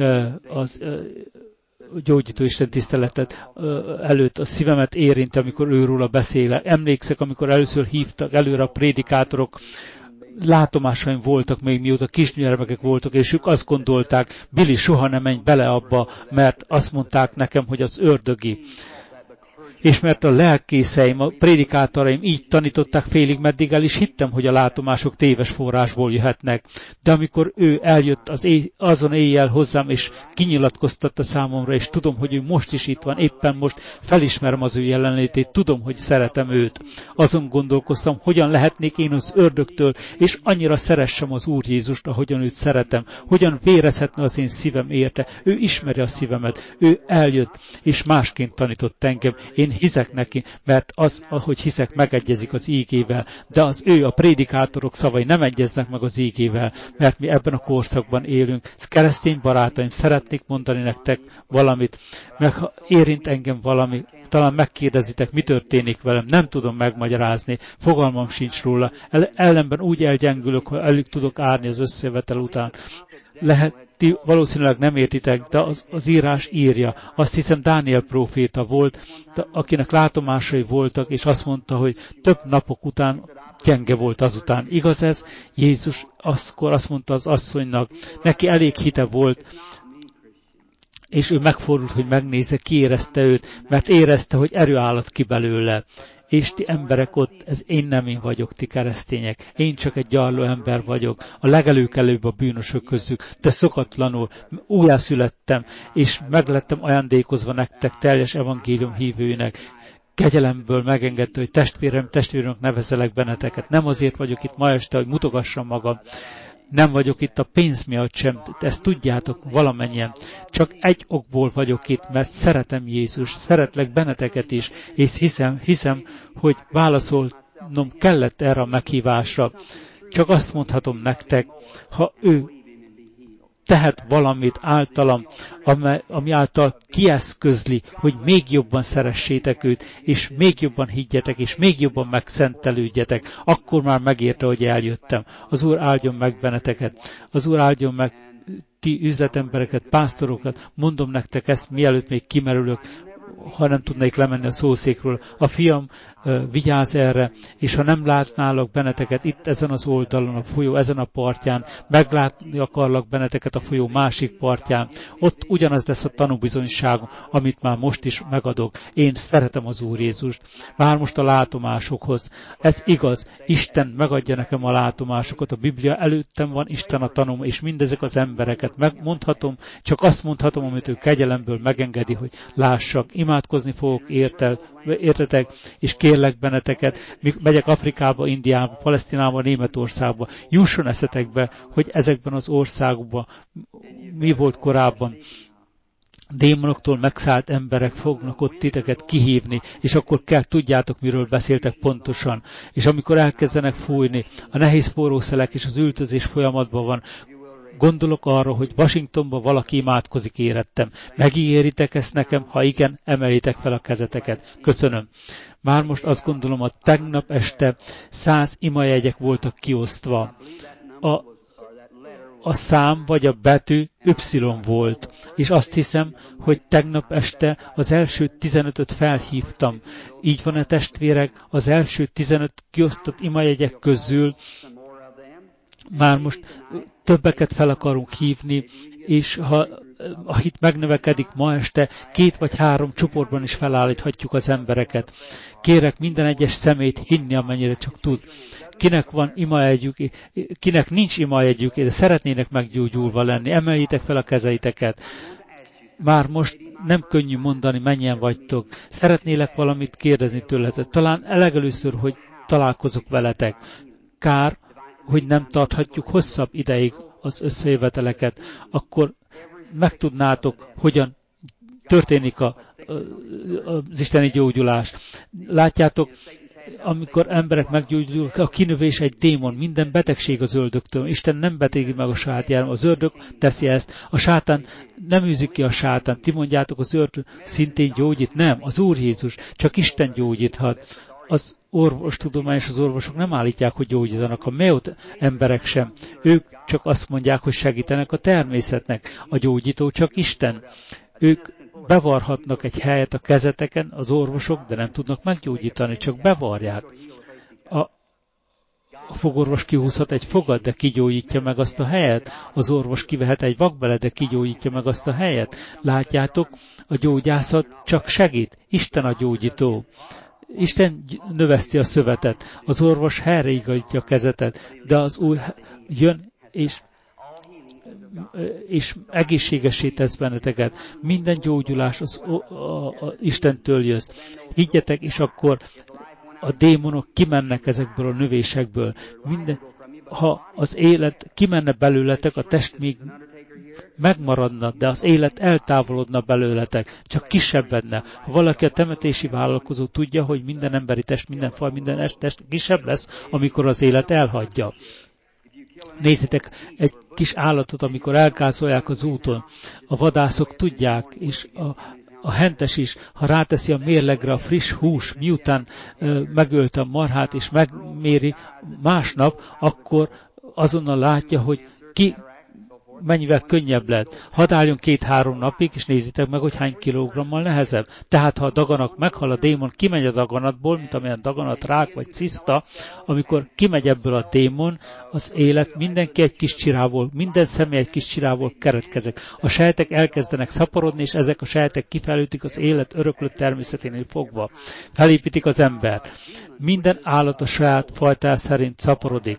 az gyógyító Isten tiszteletet előtt a szívemet érinti, amikor őróla beszélek. Emlékszek, amikor először hívtak előre a prédikátorok, látomásaim voltak még mióta kisgyermekek voltak, és ők azt gondolták, Billy, soha nem menj bele abba, mert azt mondták nekem, hogy az ördögi. És mert a lelkészeim, a prédikátoraim így tanították félig, meddig el is hittem, hogy a látomások téves forrásból jöhetnek. De amikor ő eljött az éj, azon éjjel hozzám, és kinyilatkoztatta számomra, és tudom, hogy ő most is itt van, éppen most felismerem az ő jelenlétét, tudom, hogy szeretem őt. Azon gondolkoztam, hogyan lehetnék én az ördögtől, és annyira szeressem az Úr Jézust, ahogyan őt szeretem, hogyan vérezhetne az én szívem érte. Ő ismeri a szívemet, ő eljött, és másként tanított engem. Én hiszek neki, mert az, ahogy hiszek, megegyezik az ígével, de az ő, a prédikátorok szavai nem egyeznek meg az ígével, mert mi ebben a korszakban élünk. Keresztény barátaim, szeretnék mondani nektek valamit, meg ha érint engem valami, talán megkérdezitek, mi történik velem, nem tudom megmagyarázni, fogalmam sincs róla, ellenben úgy elgyengülök, hogy elég tudok árni az összevetel után. Lehet, ti valószínűleg nem értitek, de az, az írás írja. Azt hiszem Dániel próféta volt, de akinek látomásai voltak, és azt mondta, hogy több napok után gyenge volt azután. Igaz ez? Jézus azkor azt mondta az asszonynak, neki elég hite volt, és ő megfordult, hogy megnézze, ki érezte őt, mert érezte, hogy erő állat ki belőle. És ti emberek ott, ez én nem én vagyok, ti keresztények. Én csak egy gyarló ember vagyok, a legelőkelőbb a bűnösök közük, de szokatlanul újjászülettem, és meglettem ajándékozva nektek, teljes evangélium hívőinek. Kegyelemből megengedte, hogy testvérem, testvérünk nevezelek benneteket. Nem azért vagyok itt ma este, hogy mutogassam magam, Nem vagyok itt a pénz miatt sem, ezt tudjátok valamennyien. Csak egy okból vagyok itt, mert szeretem Jézus, szeretlek benneteket is, és hiszem, hiszem, hogy válaszolnom kellett erre a meghívásra. Csak azt mondhatom nektek, ha ő tehet valamit általam, ami által kieszközli, hogy még jobban szeressétek őt, és még jobban higgyetek, és még jobban megszentelődjetek, akkor már megérte, hogy eljöttem. Az Úr áldjon meg benneteket. Az Úr áldjon meg ti üzletembereket, pásztorokat. Mondom nektek ezt, mielőtt még kimerülök, ha nem tudnék lemenni a szószékről. A fiam uh, vigyáz erre, és ha nem látnálok benneteket itt ezen az oldalon, a folyó ezen a partján, meglátni akarlak benneteket a folyó másik partján, ott ugyanaz lesz a tanúbizonyságom, amit már most is megadok. Én szeretem az Úr Jézust. Már most a látomásokhoz. Ez igaz. Isten megadja nekem a látomásokat. A Biblia előttem van, Isten a tanúm, és mindezek az embereket megmondhatom, csak azt mondhatom, amit ő kegyelemből megengedi, hogy lássak. Imádkozni fogok érte, értetek, és kérlek benneteket, míg megyek Afrikába, Indiába, Palesztinába, Németországba, jusson eszetekbe, hogy ezekben az országokban mi volt korábban. Démonoktól megszállt emberek fognak ott titeket kihívni, és akkor kell tudjátok, miről beszéltek pontosan. És amikor elkezdenek fújni, a nehéz forrószelek és az ültözés folyamatban van, gondolok arra, hogy Washingtonban valaki imádkozik érettem. Megígéritek ezt nekem? Ha igen, emeljétek fel a kezeteket. Köszönöm. Már most azt gondolom, a tegnap este száz imajegyek voltak kiosztva. A, a szám vagy a betű Y volt. És azt hiszem, hogy tegnap este az első tizenötöt felhívtam. Így van-e, testvérek? Az első tizenöt kiosztott imajegyek közül már most többeket fel akarunk hívni, és ha a hit megnövekedik ma este, két vagy három csoportban is felállíthatjuk az embereket. Kérek minden egyes szemét hinni, amennyire csak tud. Kinek van imaegyük, kinek nincs imaegyük, de szeretnének meggyógyulva lenni, emeljétek fel a kezeiteket. Már most nem könnyű mondani, mennyien vagytok. Szeretnélek valamit kérdezni tőletek. Talán legelőször, hogy találkozok veletek. Kár, hogy nem tarthatjuk hosszabb ideig az összejöveteleket, akkor megtudnátok, hogyan történik a, a, az isteni gyógyulás. Látjátok, amikor emberek meggyógyulnak, a kinövés egy démon, minden betegség az ördögtől. Isten nem betégi meg a sátján, az ördög teszi ezt. A sátán nem űzik ki a sátán. Ti mondjátok, az ördög szintén gyógyít. Nem, az Úr Jézus, csak Isten gyógyíthat. Az orvostudomány és az orvosok nem állítják, hogy gyógyítanak, a meót emberek sem. Ők csak azt mondják, hogy segítenek a természetnek. A gyógyító csak Isten. Ők bevarhatnak egy helyet a kezeteken, az orvosok, de nem tudnak meggyógyítani, csak bevarják. A, a fogorvos kihúzhat egy fogat, de kigyógyítja meg azt a helyet. Az orvos kivehet egy vakbelet, de kigyógyítja meg azt a helyet. Látjátok, a gyógyászat csak segít. Isten a gyógyító. Isten növeszti a szövetet, az orvos helyreigazítja a kezetet, de az új jön és, és egészségessé tesz benneteket. Minden gyógyulás az, a, a, a Istentől jössz. Higgyetek, és akkor a démonok kimennek ezekből a növésekből. Minden, ha az élet kimenne belőletek, a test még megmaradna, de az élet eltávolodna belőletek, csak kisebbedne. Ha valaki a temetési vállalkozó tudja, hogy minden emberi test, minden faj, minden test kisebb lesz, amikor az élet elhagyja. Nézzétek egy kis állatot, amikor elgázolják az úton. A vadászok tudják, és a, a hentes is, ha ráteszi a mérlegre a friss hús, miután ö, megölte a marhát, és megméri másnap, akkor azonnal látja, hogy ki mennyivel könnyebb lett. Hadd álljon két-három napig, és nézzétek meg, hogy hány kilogrammal nehezebb. Tehát, ha a daganat meghal, a démon kimegy a daganatból, mint amilyen daganat, rák vagy ciszta, amikor kimegy ebből a démon, az élet mindenki egy kis csirából, minden személy egy kis csirából keretkezik. A sejtek elkezdenek szaporodni, és ezek a sejtek kifejlődnek az élet öröklő természeténél fogva. Felépítik az ember. Minden állat a saját fajtás szerint szaporodik.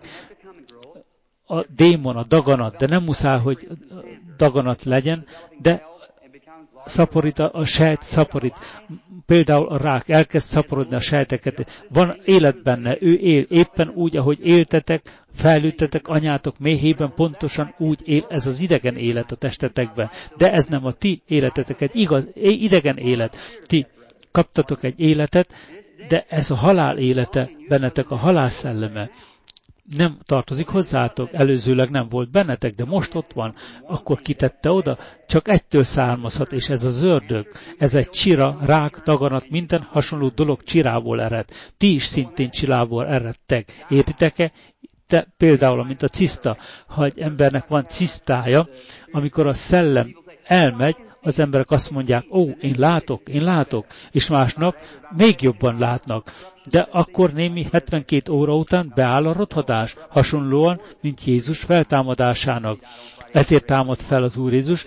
A démon, a daganat, de nem muszáj, hogy daganat legyen, de szaporít, a sejt szaporít. Például a rák elkezd szaporodni a sejteket. Van élet benne, ő él éppen úgy, ahogy éltetek, fejlődtetek anyátok méhében, pontosan úgy él ez az idegen élet a testetekben. De ez nem a ti életetek, egy igaz, idegen élet. Ti kaptatok egy életet, de ez a halál élete, bennetek a halál szelleme. Nem tartozik hozzátok, előzőleg nem volt bennetek, de most ott van, akkor kitette oda, csak egytől származhat, és ez az ördög, ez egy csira, rák, daganat, minden hasonló dolog csirából ered. Ti is szintén csirából eredtek. Értitek-e? Te például, mint a ciszta, ha egy embernek van cisztája, amikor a szellem elmegy, az emberek azt mondják, ó, én látok, én látok, és másnap még jobban látnak. De akkor némi hetvenkét óra után beáll a rothadás, hasonlóan, mint Jézus feltámadásának. Ezért támad fel az Úr Jézus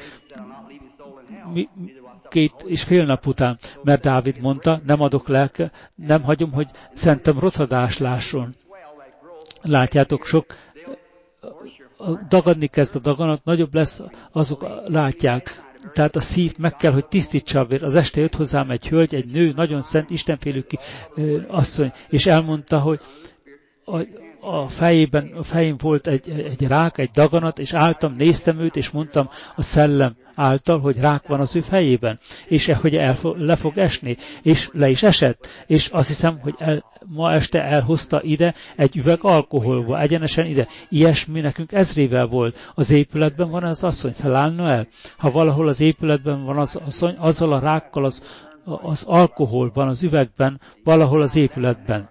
két és fél nap után, mert Dávid mondta, nem adok lelke, nem hagyom, hogy szentem rothadás lásson. Látjátok, sok dagadni kezd a daganat, nagyobb lesz, azok látják. Tehát a szív meg kell, hogy tisztítsa a vér. Az este jött hozzám egy hölgy, egy nő, nagyon szent, istenfélő asszony, és elmondta, hogy a, a fejében, a fején volt egy, egy rák, egy daganat, és álltam, néztem őt, és mondtam a szellem által, hogy rák van az ő fejében, és hogy el, le fog esni, és le is esett, és azt hiszem, hogy el, ma este elhozta ide egy üveg alkoholba, egyenesen ide. Ilyesmi nekünk ezrével volt. Az épületben van az asszony, felállna el? Ha valahol az épületben van az asszony, azzal a rákkal, az, az alkoholban, az üvegben, valahol az épületben.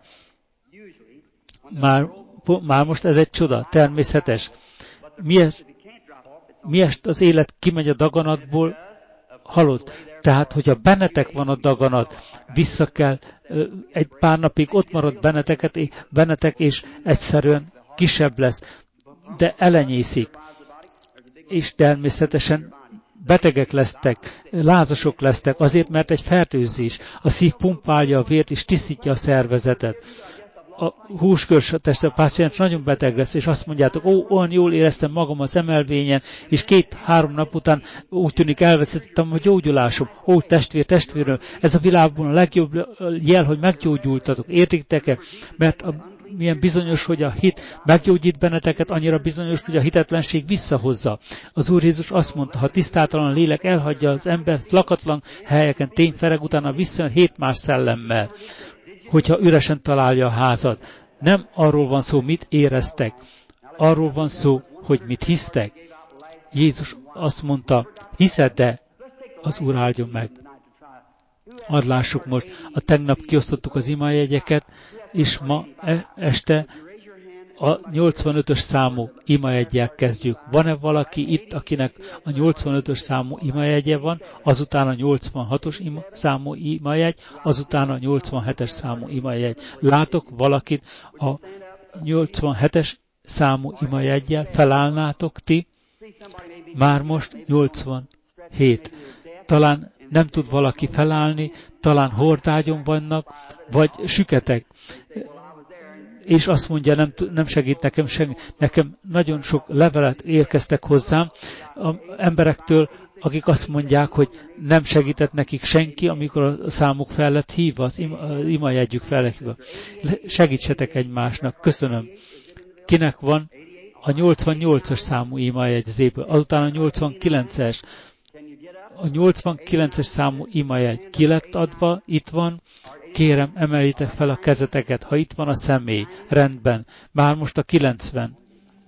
Már, már most ez egy csoda, természetes. Miért, miért az élet kimegy a daganatból, halott? Tehát, hogyha bennetek van a daganat, vissza kell, egy pár napig ott marad benneteket, bennetek, és egyszerűen kisebb lesz, de elenyészik. És természetesen betegek lesztek, lázasok lesztek, azért, mert egy fertőzés. A szív pumpálja a vért, és tisztítja a szervezetet. A húskörs teste, a páciens nagyon beteg lesz, és azt mondjátok, ó, olyan jól éreztem magam az emelvényen, és két-három nap után úgy tűnik elvesztettem a gyógyulásom. Ó, testvér, testvérem, ez a világban a legjobb jel, hogy meggyógyultatok. Értitek-e? Mert a, milyen bizonyos, hogy a hit meggyógyít benneteket, annyira bizonyos, hogy a hitetlenség visszahozza. Az Úr Jézus azt mondta, ha tisztátalan lélek elhagyja az embert lakatlan helyeken, tényfereg, utána vissza hét más szellemmel, hogyha üresen találja a házat. Nem arról van szó, mit éreztek, arról van szó, hogy mit hisztek. Jézus azt mondta, hiszed-e? Az Úr áldjon meg. Hadd lássuk most, a tegnap kiosztottuk az imajegyeket, és ma este a nyolcvanötös számú imajeggyel kezdjük. Van-e valaki itt, akinek a nyolcvanötös számú imajegye van, azután a nyolcvanhatos ima, számú imajegy, azután a nyolcvanhetes számú imajegy. Látok valakit a nyolcvanhetes számú imajeggyel, felállnátok ti? Már most nyolcvanhét. Talán nem tud valaki felállni, talán hordágyon vannak, vagy süketek. És azt mondja, nem, nem segít nekem senki. Nekem nagyon sok levelet érkeztek hozzám a emberektől, akik azt mondják, hogy nem segített nekik senki, amikor a számuk fel lett hívva, az ima, imajegyük fel lett hívva. Segítsetek egymásnak, köszönöm. Kinek van a nyolcvannyolcas számú imajegy az évből, azután a nyolcvankilences. A nyolcvankilences számú imajegy ki lett adva, itt van. Kérem, emeljétek fel a kezeteket, ha itt van a személy, rendben. Már most a kilencven.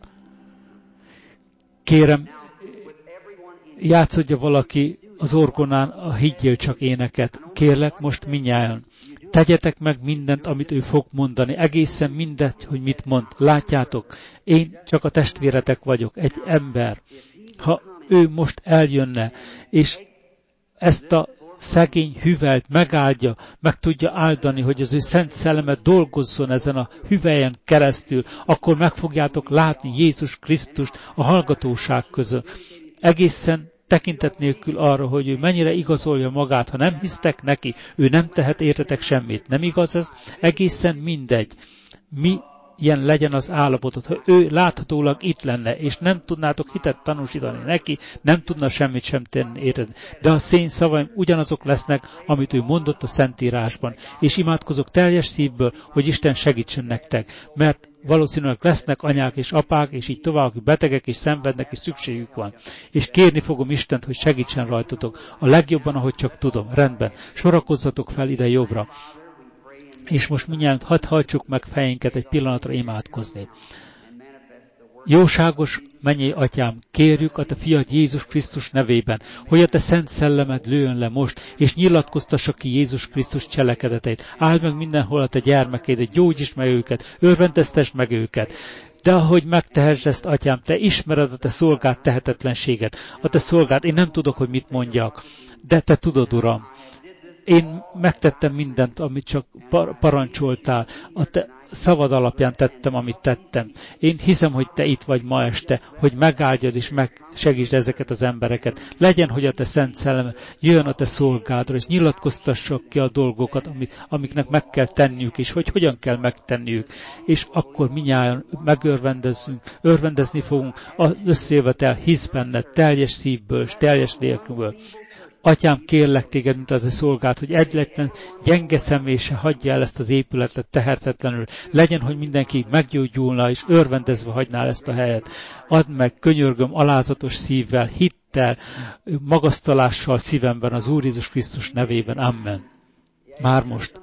Kérem, játszodja valaki az orgonán a higgyél csak éneket. Kérlek, most mindnyájan. Tegyetek meg mindent, amit ő fog mondani. Egészen mindegy, hogy mit mond. Látjátok, én csak a testvéretek vagyok, egy ember. Ha ő most eljönne, és ezt a szegény hüvelyt megáldja, meg tudja áldani, hogy az ő szent szelleme dolgozzon ezen a hüvelyen keresztül, akkor meg fogjátok látni Jézus Krisztust a hallgatóság között. Egészen tekintet nélkül arra, hogy ő mennyire igazolja magát, ha nem hisztek neki, ő nem tehet értetek semmit. Nem igaz ez? Egészen mindegy. Mi ilyen legyen az állapotod, ha ő láthatólag itt lenne, és nem tudnátok hitet tanúsítani neki, nem tudna semmit sem tenni, érted? De a szén szavaim ugyanazok lesznek, amit ő mondott a Szentírásban, és imádkozok teljes szívből, hogy Isten segítsen nektek, mert valószínűleg lesznek anyák és apák, és így tovább, akik betegek és szenvednek, és szükségük van. És kérni fogom Istent, hogy segítsen rajtatok. A legjobban, ahogy csak tudom. Rendben. Sorakozzatok fel ide jobbra. És most mindjárt hadd hajtsuk meg fejénket egy pillanatra imádkozni. Jóságos mennyei Atyám, kérjük a Te fiad Jézus Krisztus nevében, hogy a Te szent szellemed lőjön le most, és nyilatkoztassa ki Jézus Krisztus cselekedeteit. Áld meg mindenhol a Te gyermekeidet, gyógyítsd meg őket, örvendeztesd meg őket. De ahogy megtehessd ezt, Atyám, Te ismered a Te szolgád tehetetlenséget. A Te szolgád, én nem tudok, hogy mit mondjak, de Te tudod, Uram. Én megtettem mindent, amit csak par- parancsoltál. A Te szavad alapján tettem, amit tettem. Én hiszem, hogy Te itt vagy ma este, hogy megáldjad és megsegítsd ezeket az embereket. Legyen, hogy a Te szent szellem jöjjön a Te szolgádra, és nyilatkoztassak ki a dolgokat, amit, amiknek meg kell tenniük, és hogy hogyan kell megtenniük. És akkor minnyáján megörvendezzünk, örvendezni fogunk az összejövetel hisz benned, teljes szívből, és teljes lélkünkből. Atyám, kérlek téged, mint az a szolgált, hogy egyetlen gyenge személy se hagyja el ezt az épületet tehetetlenül. Legyen, hogy mindenki meggyógyulna, és örvendezve hagynál ezt a helyet. Add meg, könyörgöm, alázatos szívvel, hittel, magasztalással szívemben az Úr Jézus Krisztus nevében. Amen. Már most.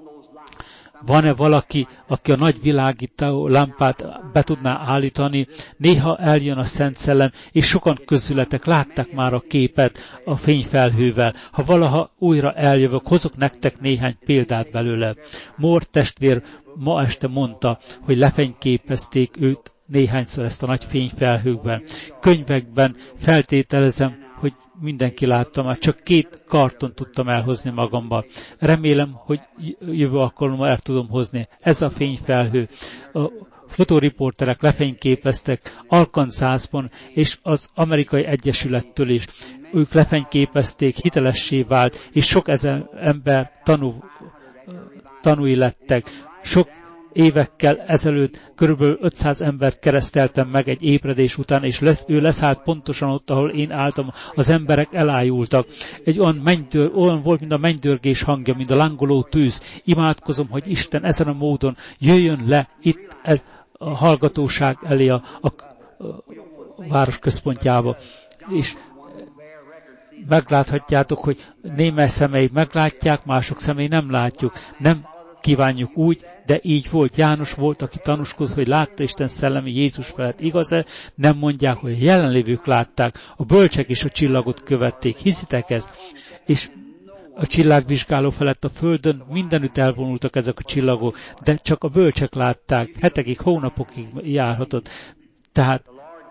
Van-e valaki, aki a nagy világító lámpát be tudná állítani? Néha eljön a Szent Szellem, és sokan közületek látták már a képet a fényfelhővel. Ha valaha újra eljövök, hozok nektek néhány példát belőle. Mór testvér ma este mondta, hogy lefényképezték őt néhányszor ezt a nagy fényfelhőkben. Könyvekben feltételezem, hogy mindenki látta, már csak két karton tudtam elhozni magammal. Remélem, hogy jövő alkalommal el tudom hozni. Ez a fényfelhő. A fotóriporterek lefényképeztek Arkansasban, és az Amerikai Egyesülettől is. Ők lefényképezték, hitelessé vált, és sok ezer ember tanú, tanúi lettek. Sok évekkel ezelőtt körülbelül ötszáz embert kereszteltem meg egy ébredés után, és lesz, ő leszállt pontosan ott, ahol én álltam. Az emberek elájultak. Egy olyan, mennydör, olyan volt, mint a mennydörgés hangja, mint a lángoló tűz. Imádkozom, hogy Isten ezen a módon jöjjön le itt ez, a hallgatóság elé a, a, a város központjába. És megláthatjátok, hogy némely személy meglátják, mások személy nem látjuk. Nem kívánjuk úgy, de így volt. János volt, aki tanúskodott, hogy látta Isten szellemi Jézus felett. Igaz-e? Nem mondják, hogy a jelenlévők látták. A bölcsek is a csillagot követték. Hiszitek ezt? És a csillagvizsgáló felett a földön mindenütt elvonultak ezek a csillagok, de csak a bölcsek látták. Hetekig, hónapokig járhatott. Tehát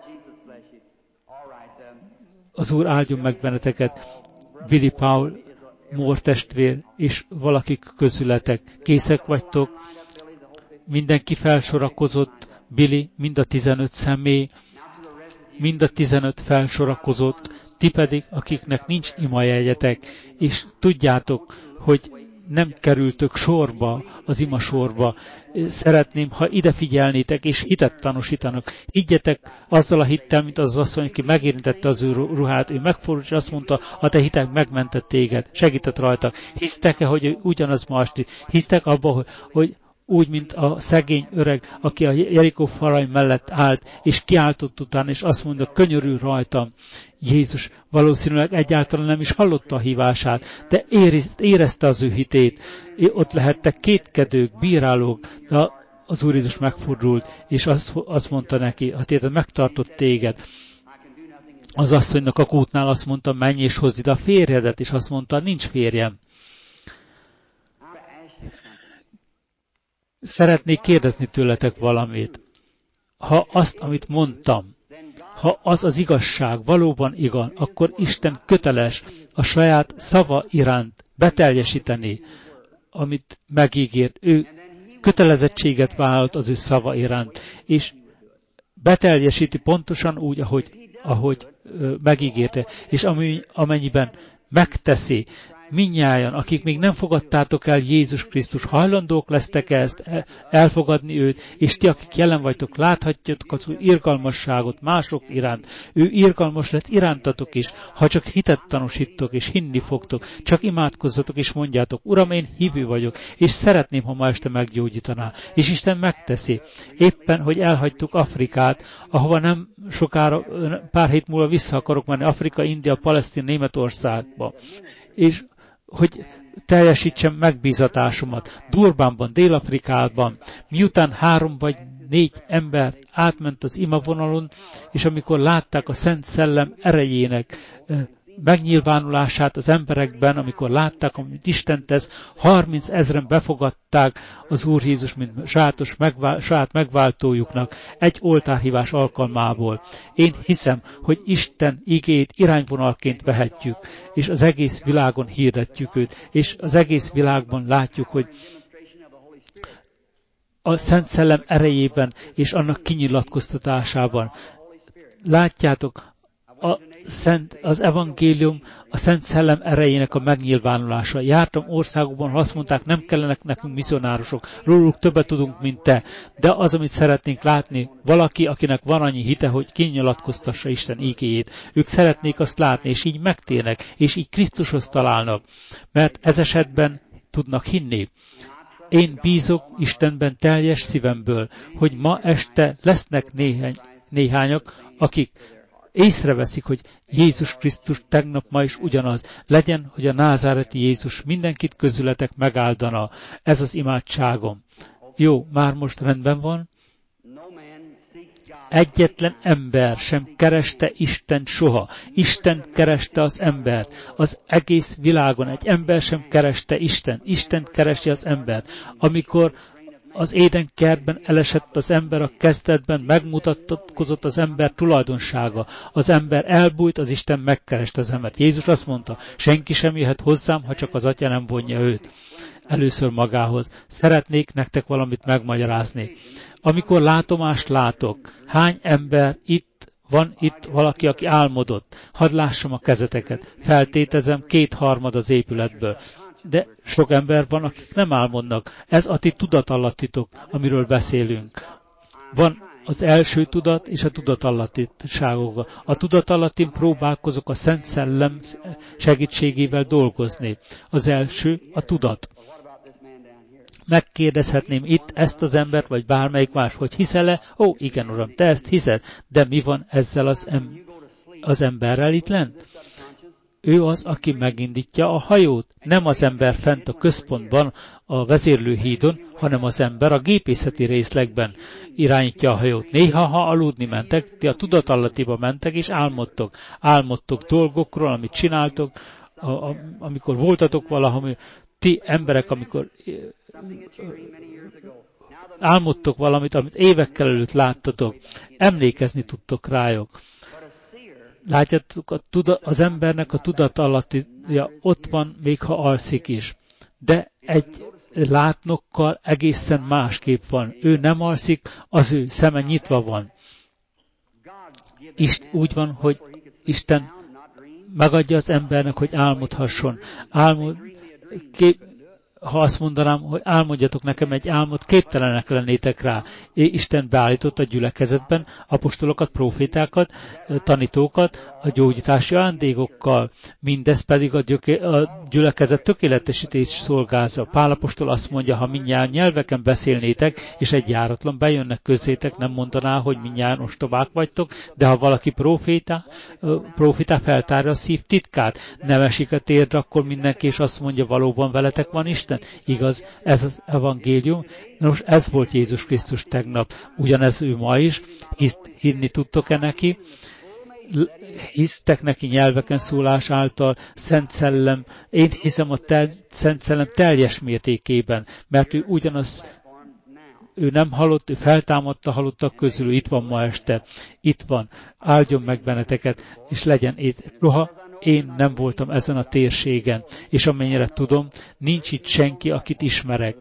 az Úr áldjon meg benneteket. Billy Paul, Mór testvér, és valakik közületek. Készek vagytok? Mindenki felsorakozott, Billy, mind a tizenöt személy, mind a tizenöt felsorakozott, ti pedig, akiknek nincs imajegyetek, és tudjátok, hogy nem kerültök sorba, az ima sorba. Szeretném, ha ide figyelnétek, és hitet tanúsítanak. Higgyetek azzal a hittel, mint az asszony, aki megérintette az ő ruhát. Ő megfordult, és azt mondta, a te hitek megmentett téged, segített rajta. Hisztek-e, hogy ugyanaz ma esti? Hisztek abba, hogy, hogy úgy, mint a szegény öreg, aki a Jerikó falai mellett állt, és kiáltott utána, és azt mondta, könyörül rajtam. Jézus valószínűleg egyáltalán nem is hallotta a hívását, de érezte az ő hitét. Ott lehettek kétkedők, bírálók, de az Úr Jézus megfordult, és azt, azt mondta neki, a téted megtartott téged. Az asszonynak a kútnál azt mondta, menj és hozz ide a férjedet, és azt mondta, nincs férjem. Szeretnék kérdezni tőletek valamit. Ha azt, amit mondtam, ha az az igazság valóban igaz, akkor Isten köteles a saját szava iránt beteljesíteni, amit megígért. Ő kötelezettséget vállalt az ő szava iránt, és beteljesíti pontosan úgy, ahogy, ahogy megígérte. És ami, amennyiben megteszi, Mindnyájan, akik még nem fogadtátok el Jézus Krisztus, hajlandók lesztek ezt elfogadni őt, és ti, akik jelen vagytok, láthatjátok az irgalmasságot mások iránt. Ő irgalmas lesz irántatok is, ha csak hitet tanúsítok, és hinni fogtok. Csak imádkozzatok, és mondjátok, Uram, én hívő vagyok, és szeretném, ha ma este meggyógyítaná. És Isten megteszi. Éppen, hogy elhagytuk Afrikát, ahova nem sokára, pár hét múlva vissza akarok menni, Afrika, India, Palesztin, Németországba. És hogy teljesítsem megbízatásomat. Durbánban, Dél-Afrikában, miután három vagy négy ember átment az imavonalon, és amikor látták a Szent Szellem erejének megnyilvánulását az emberekben, amikor látták, amit Isten tesz, harminc ezren befogadták az Úr Jézus, mint sajátos megvál, saját megváltójuknak egy oltárhívás alkalmából. Én hiszem, hogy Isten igét irányvonalként vehetjük, és az egész világon hirdetjük őt, és az egész világban látjuk, hogy a Szent Szellem erejében és annak kinyilatkoztatásában. Látjátok, a Szent, az evangélium a Szent Szellem erejének a megnyilvánulása. Jártam országokban, ha azt mondták, nem kellenek nekünk misszionárosok, róluk többet tudunk, mint te. De az, amit szeretnénk látni, valaki, akinek van annyi hite, hogy kinyilatkoztassa Isten ígéjét. Ők szeretnék azt látni, és így megtérnek, és így Krisztushoz találnak. Mert ez esetben tudnak hinni. Én bízok Istenben teljes szívemből, hogy ma este lesznek néhány, néhányak, akik észreveszik, hogy Jézus Krisztus tegnap ma is ugyanaz. Legyen, hogy a názáreti Jézus mindenkit közületek megáldana. Ez az imádságom. Jó, már most rendben van. Egyetlen ember sem kereste Istent soha. Isten kereste az embert. Az egész világon egy ember sem kereste Isten. Isten keresi az embert. Amikor az édenkertben elesett az ember a kezdetben, megmutatkozott az ember tulajdonsága. Az ember elbújt, az Isten megkereste az embert. Jézus azt mondta, senki sem jöhet hozzám, ha csak az Atya nem vonja őt. Először magához. Szeretnék nektek valamit megmagyarázni. Amikor látomást látok, hány ember itt van itt valaki, aki álmodott. Hadd lássam a kezeteket. Feltétezem, kétharmad az épületből. De sok ember van, akik nem álmodnak. Ez a ti tudatalattitok, amiről beszélünk. Van az első tudat és a tudatalattiságok. A tudatalattin próbálkozok a Szent Szellem segítségével dolgozni. Az első a tudat. Megkérdezhetném itt ezt az embert, vagy bármelyik más, hogy hiszel-e? Ó, igen, uram, te ezt hiszed, de mi van ezzel az, em- az emberrel itt lent? Ő az, aki megindítja a hajót. Nem az ember fent a központban, a vezérlőhídon, hanem az ember a gépészeti részlegben irányítja a hajót. Néha, ha aludni mentek, ti a tudatalattiba mentek, és álmodtok. Álmodtok dolgokról, amit csináltok, a, a, amikor voltatok valahol, ti emberek, amikor álmodtok valamit, amit évekkel előtt láttatok, emlékezni tudtok rájuk. Látjátok, a tuda, az embernek a tudatalattia ott van, még ha alszik is. De egy látnokkal egészen másképp van. Ő nem alszik, az ő szeme nyitva van. Ist, úgy van, hogy Isten megadja az embernek, hogy álmodhasson. Álmod, kép, ha azt mondanám, hogy álmodjatok nekem egy álmot, képtelenek lennétek rá. Isten beállított a gyülekezetben apostolokat, profétákat, tanítókat, a gyógyítási ajándékokkal. Mindez pedig a, gyöke, a gyülekezet tökéletesítés szolgálza. Pál apostol azt mondja, ha mindnyájan nyelveken beszélnétek, és egy járatlan bejönnek közzétek, nem mondaná, hogy mindnyájan ostobák vagytok, de ha valaki proféta, proféta feltárja a szív titkát, nem esik a térdre, akkor mindenki, és azt mondja, valóban veletek van Isten. Igaz, ez az evangélium. Nos, ez volt Jézus Krisztus tegnap. Ugyanez ő ma is. Hisz, hinni tudtok-e neki? Hisztek neki nyelveken szólás által, Szent Szellem. Én hiszem a tel, Szent Szellem teljes mértékében, mert ő ugyanaz, ő nem halott, ő feltámadta halottak közül, itt van ma este. Itt van. Áldjon meg benneteket, és legyen itt. Soha én nem voltam ezen a térségen, és amennyire tudom, nincs itt senki, akit ismerek.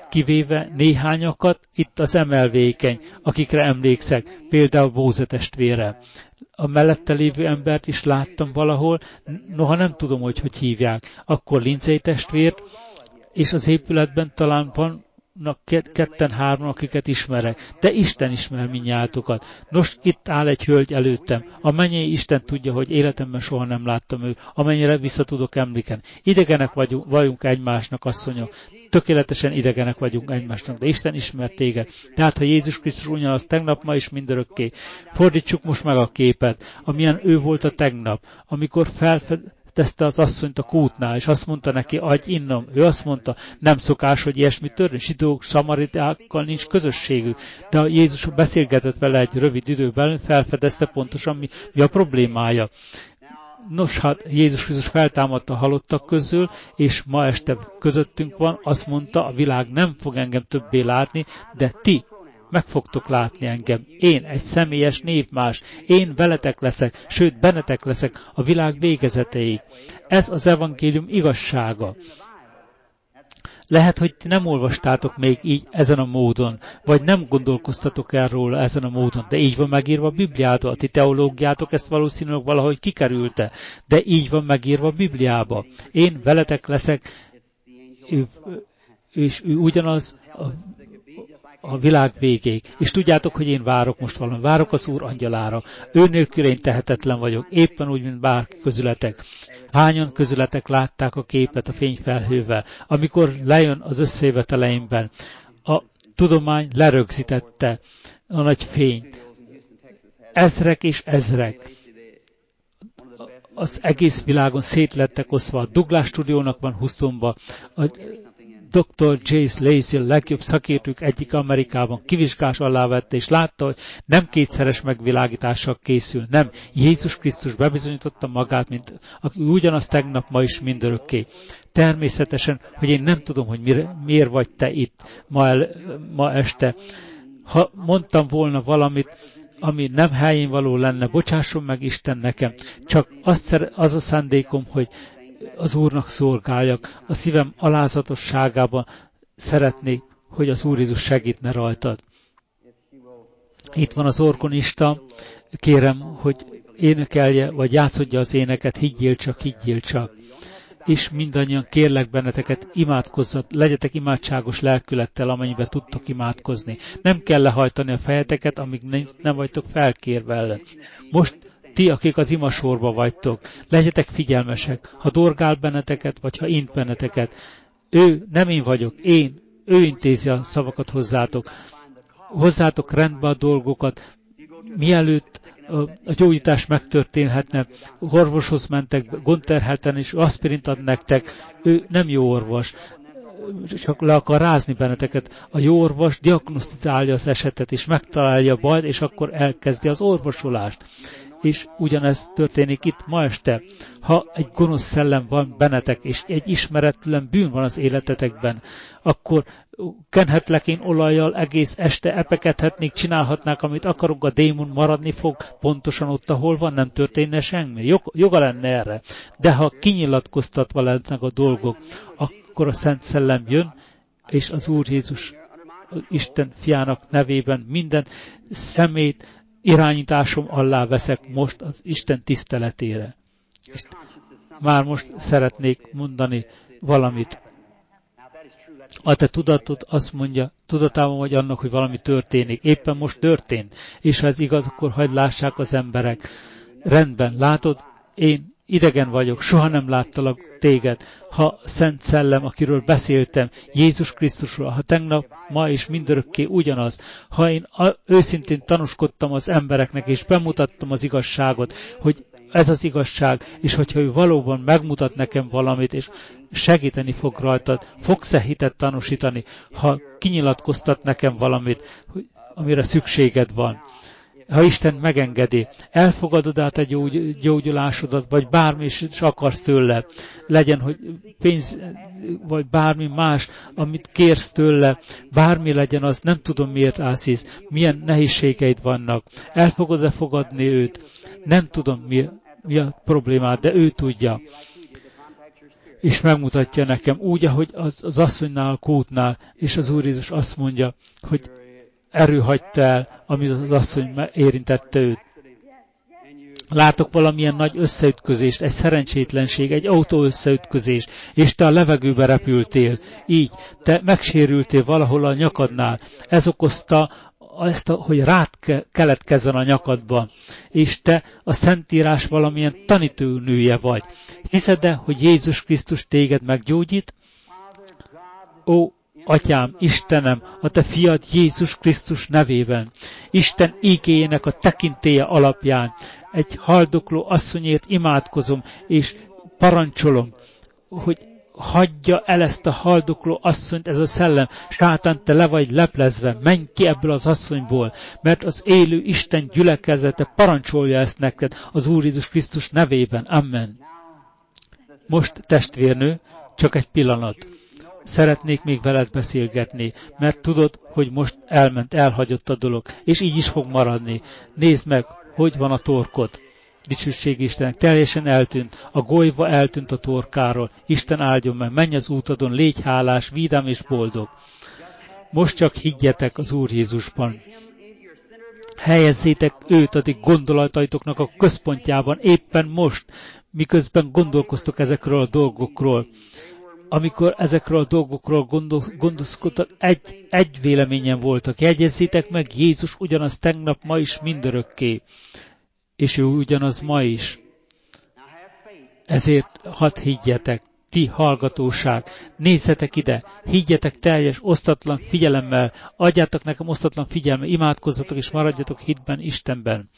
kivéve néhányakat, itt az emelvékeny, akikre emlékszek, például Bóze testvére. A mellette lévő embert is láttam valahol, noha nem tudom, hogy hogy hívják. Akkor Lindsay testvér, és az épületben talán vannak ketten-hárman, akiket ismerek, de Isten ismer mindnyájatokat. Nos, itt áll egy hölgy előttem. A mennyei Isten tudja, hogy életemben soha nem láttam ő, amennyire vissza tudok emléken. Idegenek vagyunk, vagyunk egymásnak, asszonyok. Tökéletesen idegenek vagyunk egymásnak, de Isten ismer téged. Tehát, ha Jézus Krisztus ugyanaz tegnap, ma is mindörökké. Fordítsuk most meg a képet, amilyen ő volt a tegnap, amikor felfedezte az asszonyt a kútnál, és azt mondta neki, adj innom. Ő azt mondta, nem szokás, hogy ilyesmi történik, zsidók, szamaritákkal nincs közösségük, de a Jézus beszélgetett vele egy rövid időben, felfedezte pontosan, mi, mi a problémája. Nos, hát Jézus Krisztus feltámadta a halottak közül, és ma este közöttünk van, azt mondta, a világ nem fog engem többé látni, de ti meg fogtok látni engem. Én egy személyes névmás, én veletek leszek, sőt, bennetek leszek a világ végezeteig. Ez az evangélium igazsága. Lehet, hogy nem olvastátok még így ezen a módon, vagy nem gondolkoztatok el róla ezen a módon, de így van megírva a Bibliába. A ti teológiátok ezt valószínűleg valahogy kikerülte, de így van megírva a Bibliába. Én veletek leszek, és ő ugyanaz a, a világ végéig. És tudjátok, hogy én várok most valami. Várok az Úr angyalára. Ő nélkül én tehetetlen vagyok, éppen úgy, mint bárki közületek. Hányan közületek látták a képet a fényfelhővel, amikor lejön az összejöveteleimben. A tudomány lerögzítette a nagy fényt. Ezrek és ezrek. Az egész világon szétlettek oszva. A Douglas stúdiónak van Houstonban. A doktor Jace Lacy, legjobb szakértők egyik Amerikában kivizsgás alá vette, és látta, hogy nem kétszeres megvilágítással készül, nem. Jézus Krisztus bebizonyította magát, mint aki ugyanaz tegnap, ma is mindörökké. Természetesen, hogy én nem tudom, hogy mire, miért vagy te itt ma, el, ma este. Ha mondtam volna valamit, ami nem helyén való lenne, bocsásson meg Isten nekem. Csak azt, az a szándékom, hogy az Úrnak szolgáljak, a szívem alázatosságában szeretnék, hogy az Úr Jézus segítne rajtad. Itt van az orgonista, kérem, hogy énekelje, vagy játszodja az éneket, higgyél csak, higgyél csak. És mindannyian kérlek benneteket, imádkozzat, legyetek imádságos lelkülettel, amennyiben tudtok imádkozni. Nem kell lehajtani a fejeteket, amíg nem vagytok felkérve. Most ti, akik az imasorba vagytok, legyetek figyelmesek, ha dorgál benneteket, vagy ha int benneteket. Ő, nem én vagyok, én, ő intézi a szavakat hozzátok. Hozzátok rendbe a dolgokat, mielőtt a, a gyógyítás megtörténhetne, orvoshoz mentek, gondterhelten, és aspirint ad nektek, ő nem jó orvos, csak le akar rázni benneteket. A jó orvos diagnosztizálja az esetet, és megtalálja a bajt, és akkor elkezdi az orvosolást. És ugyanez történik itt ma este. Ha egy gonosz szellem van bennetek, és egy ismeretlen bűn van az életetekben, akkor kenhetlek én olajjal, egész este epekedhetnék, csinálhatnák, amit akarok, a démon maradni fog, pontosan ott, ahol van, nem történne semmi. Jog, joga lenne erre. De ha kinyilatkoztatva lennek a dolgok, akkor a Szent Szellem jön, és az Úr Jézus, az Isten fiának nevében minden szemét, irányításom alá veszek most az Isten tiszteletére. És már most szeretnék mondani valamit. A te tudatod azt mondja, tudatában vagy annak, hogy valami történik. Éppen most történt. És ha ez igaz, akkor hagyd lássák az emberek. Rendben, látod, én idegen vagyok, soha nem láttalak téged. Ha Szent Szellem, akiről beszéltem, Jézus Krisztusról, ha tegnap, ma és mindörökké ugyanaz, ha én őszintén tanúskodtam az embereknek, és bemutattam az igazságot, hogy ez az igazság, és hogyha ő valóban megmutat nekem valamit, és segíteni fog rajtad, fogsz-e hitet tanúsítani, ha kinyilatkoztat nekem valamit, amire szükséged van. Ha Isten megengedi, elfogadod át a gyógy, gyógyulásodat, vagy bármi is akarsz tőle, legyen, hogy pénz, vagy bármi más, amit kérsz tőle, bármi legyen az, nem tudom miért állsz, milyen nehézségeid vannak. Elfogod-e fogadni őt? Nem tudom mi, mi a problémád, de ő tudja. és megmutatja nekem úgy, ahogy az, az asszonynál, a kútnál, és az Úr Jézus azt mondja, hogy erő hagyta el, amit az asszony érintette őt. Látok valamilyen nagy összeütközést, egy szerencsétlenség, egy autó összeütközés, és te a levegőbe repültél. Így, te megsérültél valahol a nyakadnál. Ez okozta ezt, a, hogy rád keletkezzen a nyakadba. És te a Szentírás valamilyen tanítónője vagy. Hiszed-e, hogy Jézus Krisztus téged meggyógyít? Ó, Atyám, Istenem, a te fiad Jézus Krisztus nevében, Isten ígéjének a tekintélye alapján, egy haldokló asszonyért imádkozom, és parancsolom, hogy hagyja el ezt a haldokló asszonyt, ez a szellem. Sátán, te le vagy leplezve, menj ki ebből az asszonyból, mert az élő Isten gyülekezete parancsolja ezt neked az Úr Jézus Krisztus nevében. Amen. Most, testvérnő, csak egy pillanat. Szeretnék még veled beszélgetni, mert tudod, hogy most elment, elhagyott a dolog, és így is fog maradni. Nézd meg, hogy van a torkod. Dicsőség Istennek, teljesen eltűnt, a golyva eltűnt a torkáról. Isten áldjon meg, menj az útodon, légy hálás, vidám és boldog. Most csak higgyetek az Úr Jézusban. Helyezzétek őt a ti gondolataitoknak a központjában, éppen most, miközben gondolkoztok ezekről a dolgokról. Amikor ezekről a dolgokról gondol, gondoskodtak, egy, egy véleményen voltak. Jegyezzétek meg, Jézus ugyanaz tegnap, ma is, mindörökké. És ő ugyanaz ma is. Ezért hadd higgyetek, ti hallgatóság, nézzetek ide, higgyetek teljes, osztatlan figyelemmel, adjátok nekem osztatlan figyelmet, imádkozzatok és maradjatok hitben, Istenben.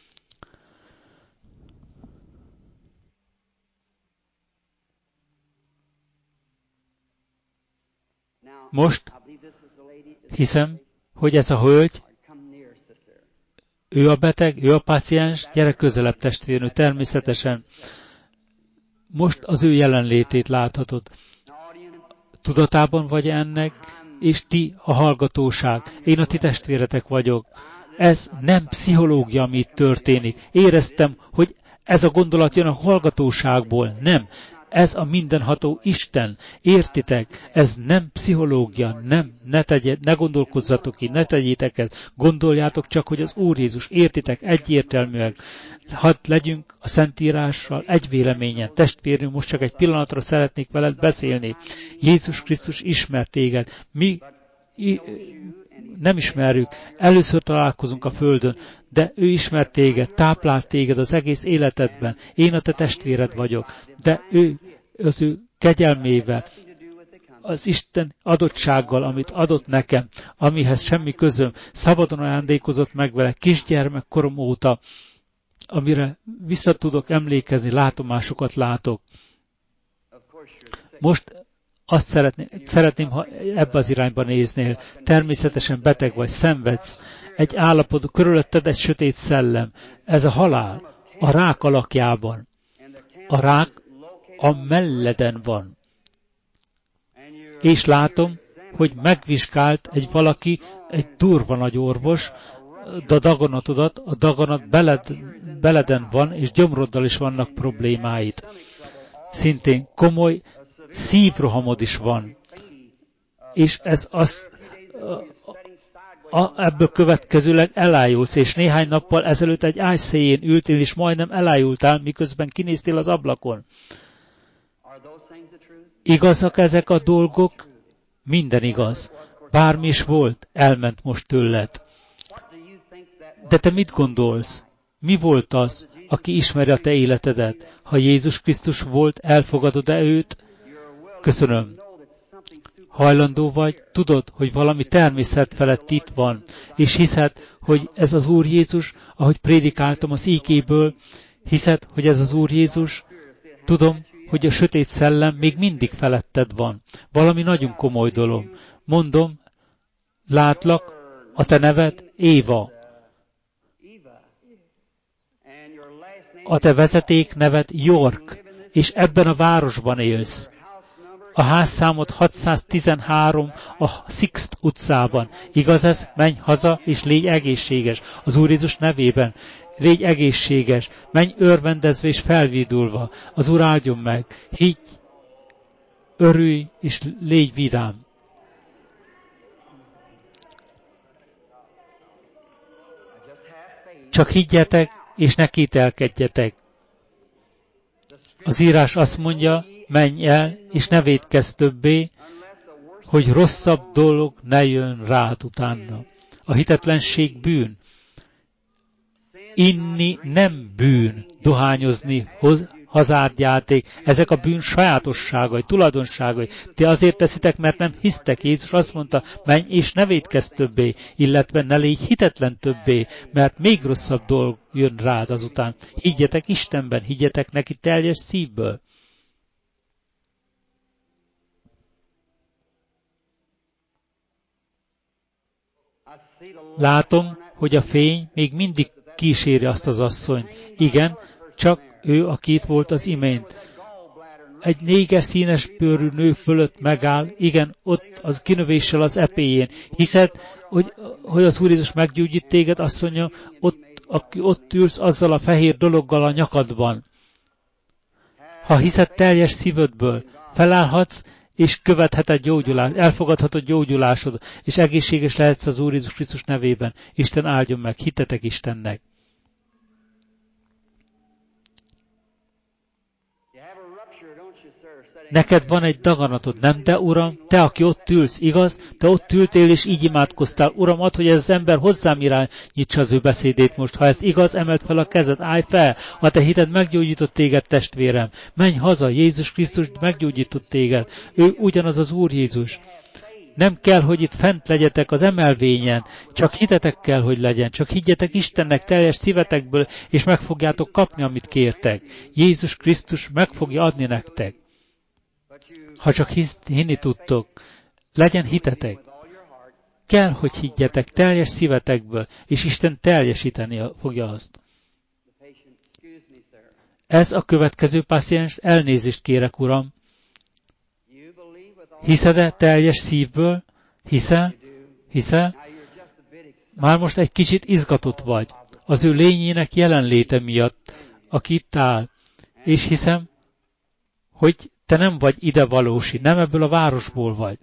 Most hiszem, hogy ez a hölgy, ő a beteg, ő a páciens, gyere közelebb testvérnő, természetesen. Most az ő jelenlétét láthatod. Tudatában vagy ennek, és ti a hallgatóság. Én a ti testvéretek vagyok. Ez nem pszichológia, ami itt történik. Éreztem, hogy ez a gondolat jön a hallgatóságból. Nem. Ez a mindenható Isten. Értitek? Ez nem pszichológia, nem, ne, tegye, ne gondolkozzatok így, ne tegyétek ezt. Gondoljátok csak, hogy az Úr Jézus, értitek, egyértelműen. Hadd legyünk a Szentírással egy véleményen. Testvérünk, most csak egy pillanatra szeretnék veled beszélni. Jézus Krisztus ismer téged. Mi i, nem ismerjük. Először találkozunk a Földön, de ő ismer téged, táplál téged az egész életedben. Én a te testvéred vagyok, de ő az ő kegyelmével, az Isten adottsággal, amit adott nekem, amihez semmi közöm, szabadon ajándékozott meg vele kisgyermekkorom óta, amire vissza tudok emlékezni, látomásokat látok. Most azt szeretném, szeretném, ha ebbe az irányba néznél. Természetesen beteg vagy, szenvedsz. Egy állapot, körülötted egy sötét szellem. Ez a halál, a rák alakjában. A rák a melleden van. És látom, hogy megvizsgált egy valaki, egy durva nagy orvos, a daganatodat, a daganat beled, beleden van, és gyomroddal is vannak problémáid. Szintén komoly szívrohamod is van. És ez az, a, a, ebből következőleg elájulsz, és néhány nappal ezelőtt egy ágy széjén ültél, és majdnem elájultál, miközben kinéztél az ablakon. Igazak ezek a dolgok? Minden igaz. Bármi is volt, elment most tőled. De te mit gondolsz? Mi volt az, aki ismeri a te életedet? Ha Jézus Krisztus volt, elfogadod-e őt? Köszönöm. Hajlandó vagy, tudod, hogy valami természet felett itt van, és hiszed, hogy ez az Úr Jézus, ahogy prédikáltam az ígéből, hiszed, hogy ez az Úr Jézus, tudom, hogy a sötét szellem még mindig feletted van. Valami nagyon komoly dolog. Mondom, látlak, a te neved Éva. A te vezeték neved York, és ebben a városban élsz. A házszámod hatszáztizenhárom a Sixt utcában. Igaz ez? Menj haza, és légy egészséges. Az Úr Jézus nevében. Légy egészséges. Menj örvendezve és felvidulva. Az Úr áldjon meg. Higgy, örülj és légy vidám. Csak higgyetek, és ne kételkedjetek. Az írás azt mondja, menj el, és ne vétkezz többé, hogy rosszabb dolog ne jön rád utána. A hitetlenség bűn. Inni nem bűn, dohányozni, hazárdjáték, ezek a bűn sajátosságai, tulajdonságai. Ti azért teszitek, mert nem hisztek. Jézus azt mondta, menj és ne vétkezz többé, illetve ne légy hitetlen többé, mert még rosszabb dolog jön rád azután. Higgyetek Istenben, higgyetek neki teljes szívből. Látom, hogy a fény még mindig kíséri azt az asszonyt. Igen, csak ő, aki itt volt az imént. Egy néges színes bőrű nő fölött megáll, igen, ott az kinövéssel az epéjén. Hiszed, hogy, hogy az Úr Jézus meggyógyít téged, azt mondja, ott, aki ott ülsz azzal a fehér dologgal a nyakadban. Ha hiszed teljes szívedből, felállhatsz, és követheted gyógyulást, elfogadhatod gyógyulásod, és egészséges lehetsz az Úr Jézus Krisztus nevében. Isten áldjon meg, hittetek Istennek. Neked van egy daganatod, nem? De Uram, te, aki ott ülsz, igaz? Te ott ültél, és így imádkoztál. Uram, add, hogy ez az ember hozzám irányítsa az ő beszédét most. Ha ez igaz, emeld fel a kezed, állj fel. Ha te hited, meggyógyított téged, testvérem. Menj haza, Jézus Krisztus meggyógyított téged. Ő ugyanaz az Úr Jézus. Nem kell, hogy itt fent legyetek az emelvényen, csak hitetek kell, hogy legyen. Csak higgyetek Istennek teljes szívetekből, és meg fogjátok kapni, amit kértek. Jézus Krisztus meg fogja adni nektek. Ha csak hisz, hinni tudtok, legyen hitetek. Kell, hogy higgyetek teljes szívetekből, és Isten teljesíteni fogja azt. Ez a következő páciens, elnézést kérek, Uram. Hiszed-e teljes szívből? Hiszel? Hiszel? Már most egy kicsit izgatott vagy. Az ő lényének jelenléte miatt, aki itt áll. És hiszem, hogy te nem vagy ide valósi, nem ebből a városból vagy.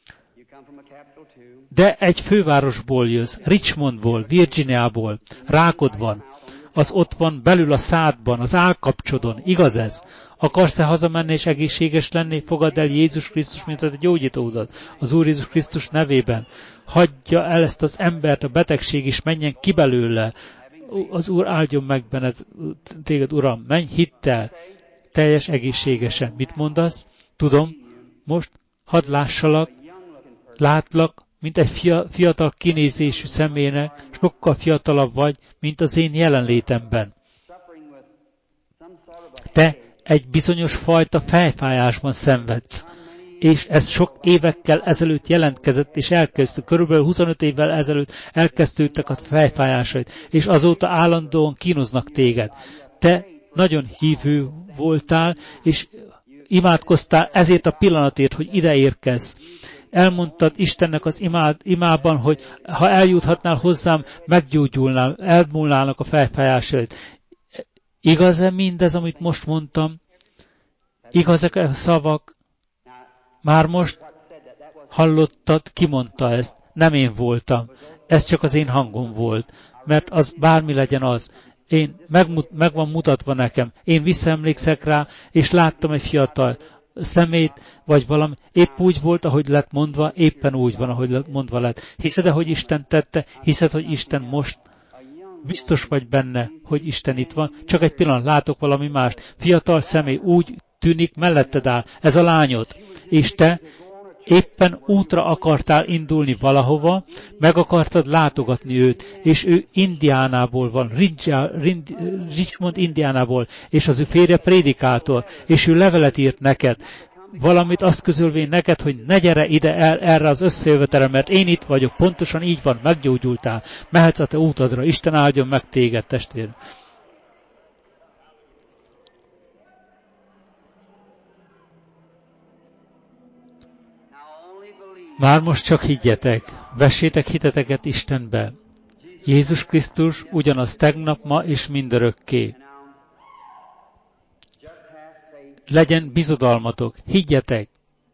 De egy fővárosból jössz, Richmondból, Virginiából, rákod van. Az ott van belül a szádban, az állkapcsodon, igaz ez? Akarsz-e hazamenni és egészséges lenni? Fogadd el Jézus Krisztus, mint a gyógyítódat, az Úr Jézus Krisztus nevében. Hagyja el ezt az embert, a betegség is, menjen ki belőle. Az Úr áldjon meg benned, téged, Uram, menj hittel, teljes egészségesen. Mit mondasz? Tudom, most hadd lássalak, látlak, mint egy fiatal kinézésű személynek, sokkal fiatalabb vagy, mint az én jelenlétemben. Te egy bizonyos fajta fejfájásban szenvedsz, és ez sok évekkel ezelőtt jelentkezett, és elkezdtük, körülbelül huszonöt évvel ezelőtt elkezdődtek a fejfájásait, és azóta állandóan kínoznak téged. Te nagyon hívő voltál, és imádkoztál ezért a pillanatért, hogy ide érkezz. Elmondtad Istennek az imád, imában, hogy ha eljuthatnál hozzám, meggyógyulnál, elmúlnának a fejfájásait. Igaz-e mindez, amit most mondtam? Igazak a szavak? Már most hallottad, ki mondta ezt? Nem én voltam. Ez csak az én hangom volt. Mert az bármi legyen az. Én megmut, meg van mutatva nekem. Én visszaemlékszek rá, és láttam egy fiatal szemét, vagy valami. Épp úgy volt, ahogy lett mondva, éppen úgy van, ahogy mondva lett. Hiszed-e, hogy Isten tette? Hiszed, hogy Isten most? Biztos vagy benne, hogy Isten itt van? Csak egy pillanat, látok valami mást. Fiatal személy úgy tűnik, melletted áll. Ez a lányod. És te éppen útra akartál indulni valahova, meg akartad látogatni őt, és ő Indiánából van, Richmond, Indiánából, és az ő férje prédikáltól, és ő levelet írt neked, valamit azt közölvén neked, hogy ne gyere ide el, erre az összejövetelre, mert én itt vagyok, pontosan így van, meggyógyultál, mehetsz a te útadra, Isten áldjon meg téged, testvér. Már most csak higgyetek, vessétek hiteteket Istenbe. Jézus Krisztus ugyanaz tegnap, ma és mindörökké. Legyen bizodalmatok, higgyetek.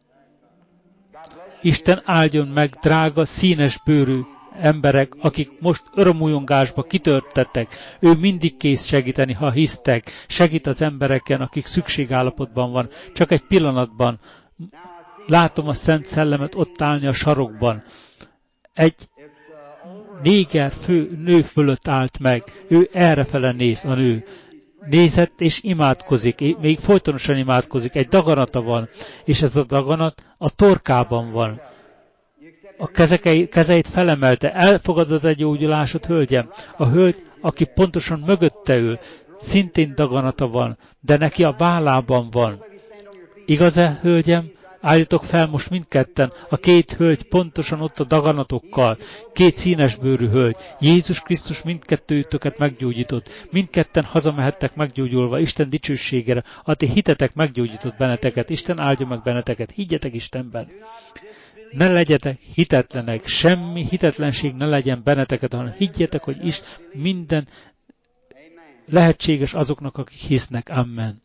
Isten áldjon meg drága, színes bőrű emberek, akik most örömújongásba kitörtettek. Ő mindig kész segíteni, ha hisztek. Segít az embereken, akik szükségállapotban van. Csak egy pillanatban látom a Szent Szellemet ott állni a sarokban. Egy néger fő nő fölött állt meg. Ő errefele néz, a nő. Nézett és imádkozik, még folytonosan imádkozik. Egy daganata van, és ez a daganat a torkában van. A kezekei, kezeit felemelte, elfogadott egy gyógyulásot, hölgyem. A hölgy, aki pontosan mögötte ül, szintén daganata van, de neki a vállában van. Igaz-e, hölgyem? Álljatok fel most mindketten, a két hölgy pontosan ott a daganatokkal, két színes bőrű hölgy. Jézus Krisztus mindkettőtöket meggyógyított, mindketten hazamehettek meggyógyulva, Isten dicsőségére, a ti hitetek meggyógyított benneteket, Isten áldja meg benneteket, higgyetek Istenben. Ne legyetek hitetlenek, semmi hitetlenség ne legyen benneteket, hanem higgyetek, hogy is minden lehetséges azoknak, akik hisznek. Amen.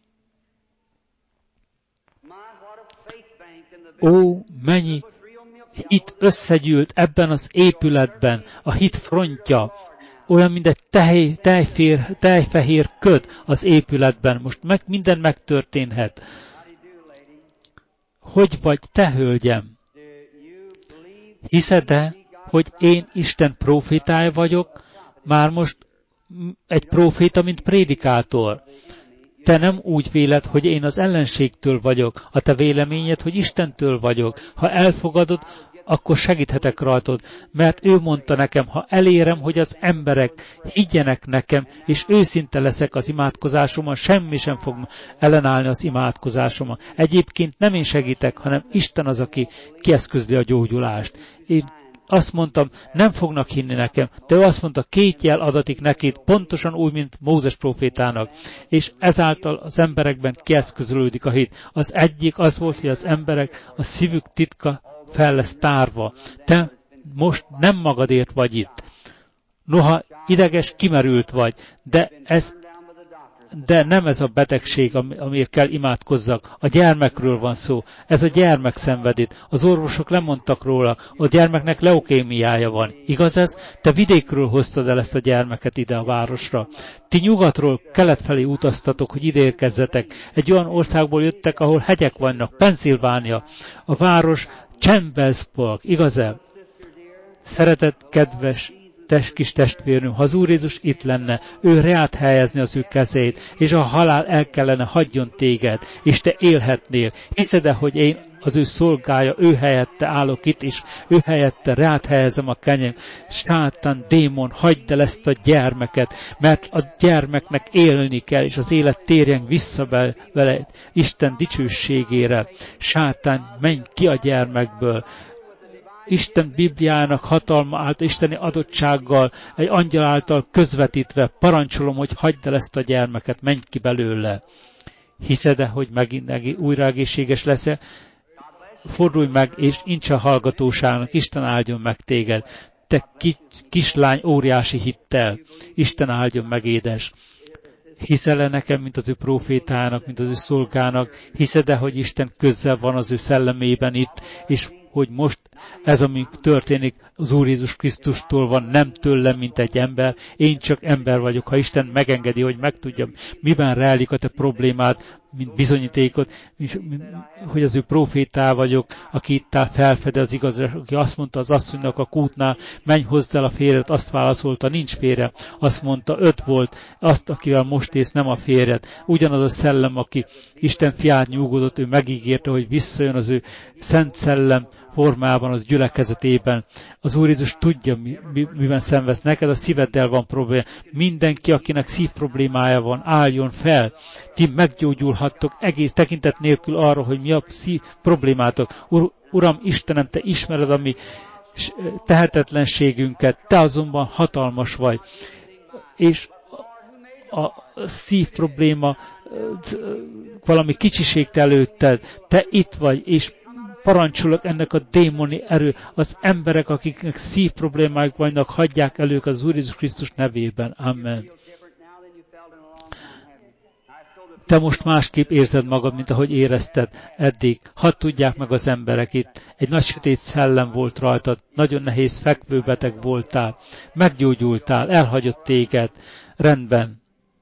Ó, mennyi hit összegyűlt ebben az épületben, a hit frontja, olyan, mint egy tej, tejfér, tejfehér köd az épületben. Most meg, minden megtörténhet. Hogy vagy te, hölgyem? Hiszed-e, hogy én Isten profétája vagyok? Már most egy proféta, mint prédikátor. Te nem úgy véled, hogy én az ellenségtől vagyok, a te véleményed, hogy Istentől vagyok. Ha elfogadod, akkor segíthetek rajtad, mert ő mondta nekem, ha elérem, hogy az emberek higgyenek nekem, és őszinte leszek az imádkozásomon, semmi sem fog ellenállni az imádkozásomon. Egyébként nem én segítek, hanem Isten az, aki kieszközli a gyógyulást. Én azt mondtam, nem fognak hinni nekem, de ő azt mondta, két jel adatik neked, pontosan úgy, mint Mózes prófétának. És ezáltal az emberekben kieszközölődik a hit. Az egyik az volt, hogy az emberek, a szívük titka fel lesz tárva. Te most nem magadért vagy itt. Noha ideges, kimerült vagy, de ez de nem ez a betegség, amiért kell imádkozzak. A gyermekről van szó. Ez a gyermek szenvedít. Az orvosok lemondtak róla. A gyermeknek leukémiája van. Igaz ez? Te vidékről hoztad el ezt a gyermeket ide a városra. Ti nyugatról kelet felé utaztatok, hogy ide érkezzetek. Egy olyan országból jöttek, ahol hegyek vannak. Pennsylvania. A város Chambersburg. Igaz-e? Szeretett, kedves test, kis testvérnőm, ha az Úr Jézus itt lenne, ő reát helyezni az ő kezét, és a halál el kellene hagyjon téged, és te élhetnél. Hiszed-e, hogy én az ő szolgája, ő helyette állok itt, és ő helyette reát helyezem a kenyem. Sátán, démon, hagyd el ezt a gyermeket, mert a gyermeknek élni kell, és az élet térjen vissza vele Isten dicsőségére. Sátán, menj ki a gyermekből. Isten Bibliának hatalma által, isteni adottsággal, egy angyal által közvetítve parancsolom, hogy hagyd el ezt a gyermeket, menj ki belőle. Hiszed-e, hogy megint újra egészséges lesz-e? Fordulj meg, és nincs a hallgatóságnak, Isten áldjon meg téged. Te kis, kislány óriási hittel, Isten áldjon meg, édes. Hiszel-e nekem, mint az ő profétának, mint az ő szolgának? Hiszed-e, hogy Isten közel van az ő szellemében itt, és hogy most ez, ami történik, az Úr Jézus Krisztustól van, nem tőlem, mint egy ember. Én csak ember vagyok. Ha Isten megengedi, hogy megtudjam, miben rejlik a te problémád, mint bizonyítékot, és, hogy az ő profétá vagyok, aki itt áll, felfede az igazság, aki azt mondta az asszonynak a kútnál, menj, hozd el a férjet, azt válaszolta, nincs férje. Azt mondta, öt volt, azt, akivel most ész, nem a férjed. Ugyanaz a szellem, aki Isten fiát nyugodott, ő megígérte, hogy visszajön az ő szent szellem formában, az gyülekezetében. Az Úr Jézus tudja, mi, mi, miben szenvedsz. Neked a szíveddel van probléma. Mindenki, akinek szív problémája van, álljon fel. Ti meggyógyulhattok egész tekintet nélkül arra, hogy mi a szív problémátok. Ur, Uram, Istenem, te ismered a mi tehetetlenségünket, te azonban hatalmas vagy. És a szív probléma valami kicsiségt előtted, te itt vagy, és parancsolok ennek a démoni erő, az emberek, akiknek szív problémáik vannak, hagyják el őket az Úr Jézus Krisztus nevében. Amen. te most másképp érzed magad, mint ahogy érezted eddig. Hadd tudják meg az emberek itt. Egy nagy sötét szellem volt rajtad, nagyon nehéz fekvőbeteg voltál. Meggyógyultál, elhagyott téged. Rendben.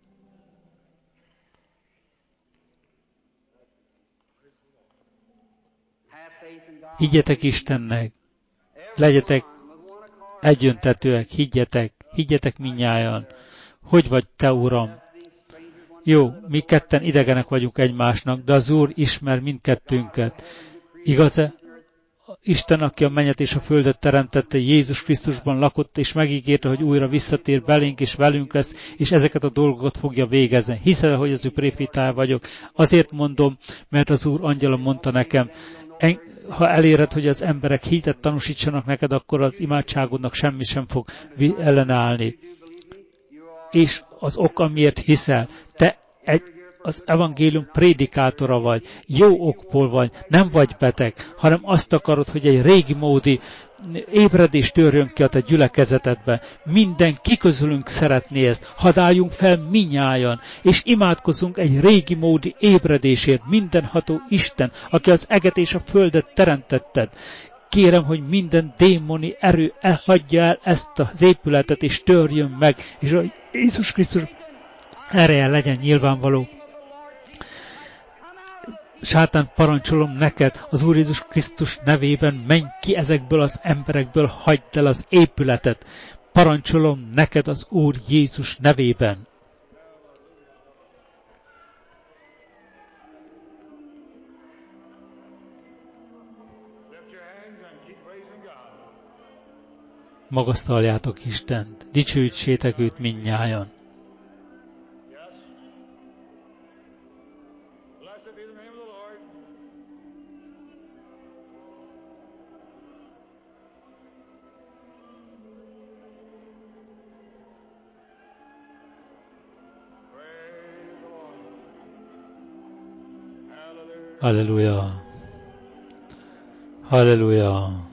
Higgyetek Istennek. Legyetek egyöntetőek, higgyetek, higgyetek mindnyájan. Hogy vagy te, Uram? Jó, mi ketten idegenek vagyunk egymásnak, de az Úr ismer mindkettőnket. Igaz-e? Isten, aki a mennyet és a földet teremtette, Jézus Krisztusban lakott, és megígérte, hogy újra visszatér belénk, és velünk lesz, és ezeket a dolgokat fogja végezni. Hiszel, hogy az ő préfitája vagyok? Azért mondom, mert az Úr angyala mondta nekem, ha eléred, hogy az emberek hitet tanúsítsanak neked, akkor az imádságodnak semmi sem fog ellenállni. És az ok, amiért hiszel, te egy, az evangélium prédikátora vagy, jó okból vagy, nem vagy beteg, hanem azt akarod, hogy egy régi módi ébredés törjön ki a te gyülekezetedbe. Minden kiközülünk szeretné ezt. Hadd álljunk fel minnyájan, és imádkozzunk egy régi módi ébredésért, mindenható Isten, aki az eget és a földet teremtetted. Kérem, hogy minden démoni erő elhagyja el ezt az épületet, és törjön meg, és a Jézus Krisztus ereje legyen nyilvánvaló. Sátán, parancsolom neked, az Úr Jézus Krisztus nevében, menj ki ezekből az emberekből, hagyd el az épületet. Parancsolom neked az Úr Jézus nevében. Magasztaljátok Istent, dicsőítsétek őt mindnyájan. Halleluja! Halleluja!